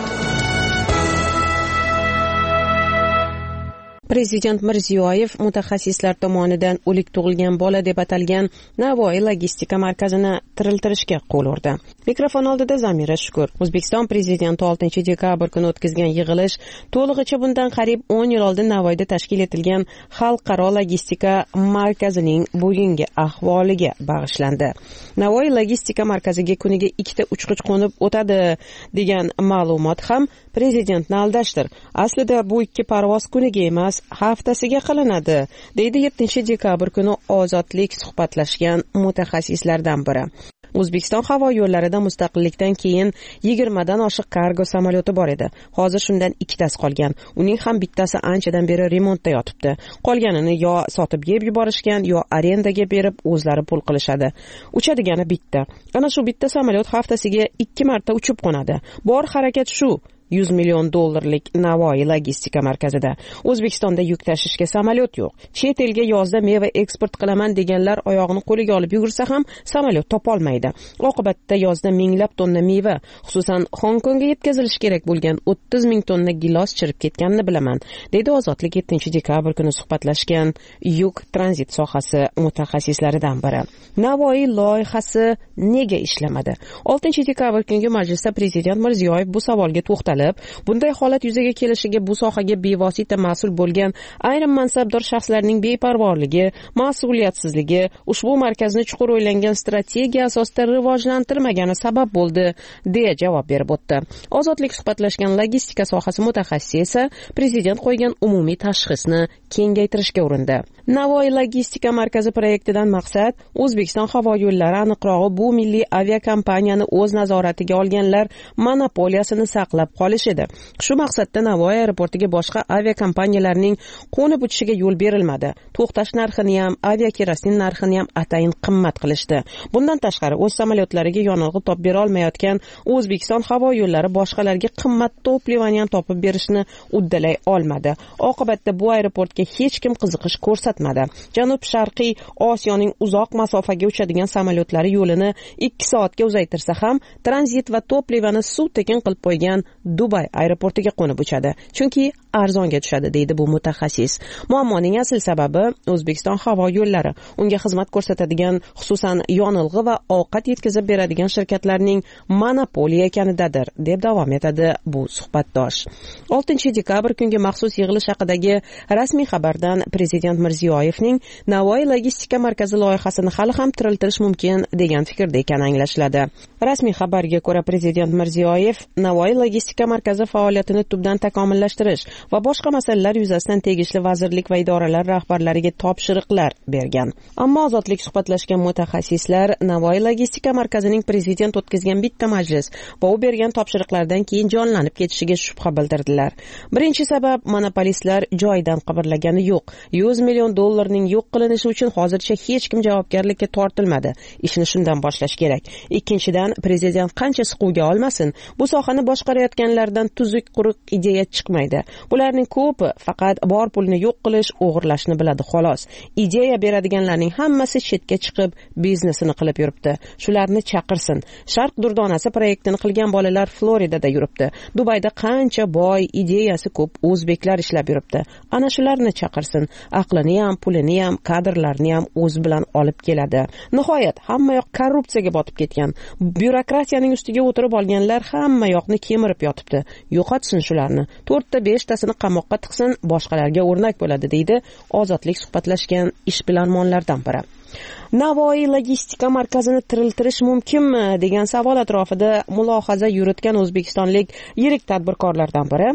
Prezident Mirziyoyev mutaxassislar tomonidan o'lik tug'ilgan bola deb atalgan Navoiy logistika markazini tiriltirishga qo'l urdi. Mikrofon oldida Zamira Shukur. O'zbekiston prezidenti oltinchi dekabr kuni o'tkazgan yig'ilish to'lig'icha bundan qariyb o'n yil oldin Navoiyda tashkil etilgan xalqaro logistika markazining bugungi ahvoliga bag'ishlandi. Navoiy logistika markaziga kuniga ikkita uchqich qo'nib o'tadi degan ma'lumot ham prezidentni aldashdir. Aslida bu ikki parvoz kuniga emas, haftasiga qilinadi, deydi yettinchi dekabr kuni Ozodlik suhbatlashgan mutaxassislardan biri. O'zbekiston havo yo'llarida mustaqillikdan keyin yigirmadan oshiq kargo samolyoti bor edi. Hozir shundan ikkitasi qolgan. Uning ham bittasi anchadan beri remontda yotibdi. Qolganini yo sotib yeb yuborishgan, yo arendaga berib o'zlari pul qilishadi. Uchadigani bitta. Ana shu bitta samolyot haftasiga ikki marta uchib qo'nadi. Bor harakat shu. yuz million dollarlik Navoiy logistika markazida. O'zbekistonda yuk tashishga samolyot yo'q. Chet elga yozda meva eksport qilaman deganlar oyog'ini qo'liga olib yugursa ham samolyot topolmaydi. Oqibatda yozda minglab tonna meva, xususan Hong Kongga yetkazilishi kerak bo'lgan o'ttiz ming tonna gilos chirib ketganini bilaman, deydi Ozodlik yettinchi dekabr kuni suhbatlashgan yuk tranzit sohasi mutaxassislaridan biri. Navoiy loyihasi nega ishlamadi? oltinchi dekabr kungi majlisda prezident Mirziyoyev bu savolga to'xtaldi. Bunday holat yuzaga kelishiga bu sohaga bevosita mas'ul bo'lgan ayrim mansabdor shaxslarning beparvorligi, mas'uliyatsizligi, ushbu markazni chuqur o'ylangan strategiya asosida rivojlantirmagani sabab bo'ldi, deya javob berib o'tdi. Ozodlik suhbatlashgan logistika sohasi mutaxassisi esa prezident qo'ygan umumiy tashxisni kengaytirishga urindi. Navoiy logistika markazi proyektidan maqsad O'zbekiston havo yo'llari, aniqrog'i bu milliy aviakompaniyani o'z nazoratiga olganlar monopoliyasini saqlab qolish edi. Shu maqsadda Navoiy aeroportiga boshqa aviakompaniyalarning qo'nib o'tishiga yo'l berilmadi. To'xtash narxini ham, aviakerosin narxini ham atayin qimmat qilishdi. Bundan tashqari o'z samolyotlariga yonilg'i topib bera olmayotgan O'zbekiston havo yo'llari boshqalarga qimmat toplivani ham topib berishni uddalay olmadi. Oqibatda bu aeroportga hech kim qiziqish ko'rsatmadi. Janub-sharqiy Osiyoning uzoq masofaga uchadigan samolyotlari yo'lini ikki soatga uzaytirsa ham tranzit va toplivani suv tekin qilib qo'ygan Dubay aeroportiga qo'nib uchadi. Chunki arzonga tushadi, deydi bu mutaxassis. Muammoning asl sababi O'zbekiston havo yo'llari, unga xizmat ko'rsatadigan, xususan yonilg'i va ovqat yetkazib beradigan shirkatlarning monopoliya ekanidadir, deb davom etadi bu suhbatdosh. oltinchi dekabr kungi maxsus yig'ilish haqidagi rasmiy xabardan prezident Mirziyoyevning Navoiy logistika markazi loyihasini hali ham tiriltirish mumkin degan fikrda ekani anglashiladi. Rasmiy xabarga ko'ra prezident Mirziyoyev Navoiy logistika markazi faoliyatini tubdan takomillashtirish va boshqa masalalar yuzasidan tegishli vazirlik va idoralar rahbarlariga topshiriqlar bergan. Ammo Ozodlik suhbatlashgan mutaxassislar Navoiy logistika markazining prezident o'tkazgan bitta majlis va u bergan topshiriqlardan keyin jonlanib ketishiga shubha bildirdilar. Birinchi sabab, monopolistlar joyidan qimirlagani yo'q. yuz million dollarning yo'q qilinishi uchun hozircha hech kim javobgarlikka tortilmadi. Ishni shundan boshlash kerak. Ikkinchidan, prezident qancha siquvga olmasin, bu sohani boshqarayotganlardan tuzuk quruq ideya chiqmaydi. Bularning ko'pi faqat bor pulni yo'q qilish, o'g'irlashni biladi xolos. Ideya beradiganlarning hammasi chetga chiqib biznesini qilib yuribdi. Shularni chaqirsin. Sharq durdonasi proyektini qilgan bolalar Floridada yuribdi. Dubayda qancha boy, ideyasi ko'p o'zbeklar ishlab yuribdi. Ana shularni chaqirsin. Aqlini ham, pulini ham, kadrlarni ham o'z bilan olib keladi. Nihoyat hamma yoq korrupsiyaga botib ketgan. Byurokratiyaning ustiga o'tirib olganlar hamma yoqni kemirib yotibdi. Yo'qotsin shularni. to'rtta beshtasini qamoqqa tiqsin, boshqalarga o'rnak bo'ladi, deydi Ozodlik suhbatlashgan ishbilarmonlardan biri. Navoiy logistika markazini tiriltirish mumkinmi degan savol atrofida mulohaza yuritgan o'zbekistonlik yirik tadbirkorlardan biri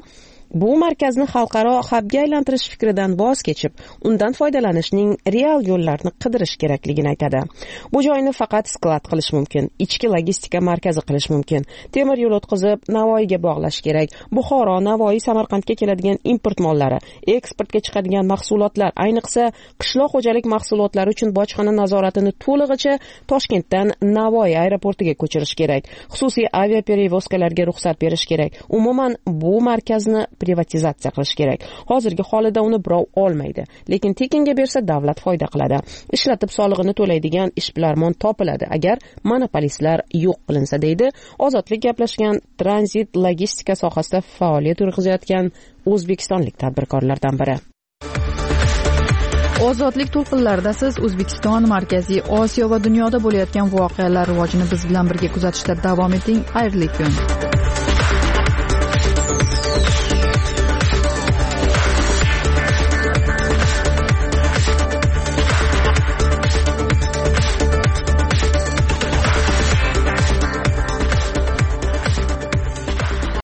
bu markazni xalqaro habga aylantirish fikridan voz kechib, undan foydalanishning real yo'llarini qidirish kerakligini aytadi. Bu joyni faqat sklad qilish mumkin, ichki logistika markazi qilish mumkin, temir yo'l o'tkazib Navoiyga bog'lash kerak. Buxoro, Navoiy, Samarqandga keladigan import mollari, eksportga chiqadigan mahsulotlar, ayniqsa qishloq xo'jalik mahsulotlari uchun bojxona nazoratini to'lig'icha Toshkentdan Navoiy aeroportiga ko'chirish kerak. Xususiy aviaperevozkalarga ruxsat berish kerak. Umuman bu markazni privatizatsiya qilish kerak. Hozirgi holida uni birov olmaydi, lekin tekinga bersa davlat foyda qiladi. Ishlatib solig'ini to'laydigan ishbilarmon topiladi agar monopolistlar yo'q qilinsa, deydi Ozodlik gaplashgan tranzit logistika sohasida faoliyat yurgizayotgan o'zbekistonlik tadbirkorlardan biri. Ozodlik to'lqinlarida siz O'zbekiston, Markaziy Osiyo va dunyoda bo'layotgan voqealar rivojini biz bilan birga kuzatishda davom eting. Xayrli kun.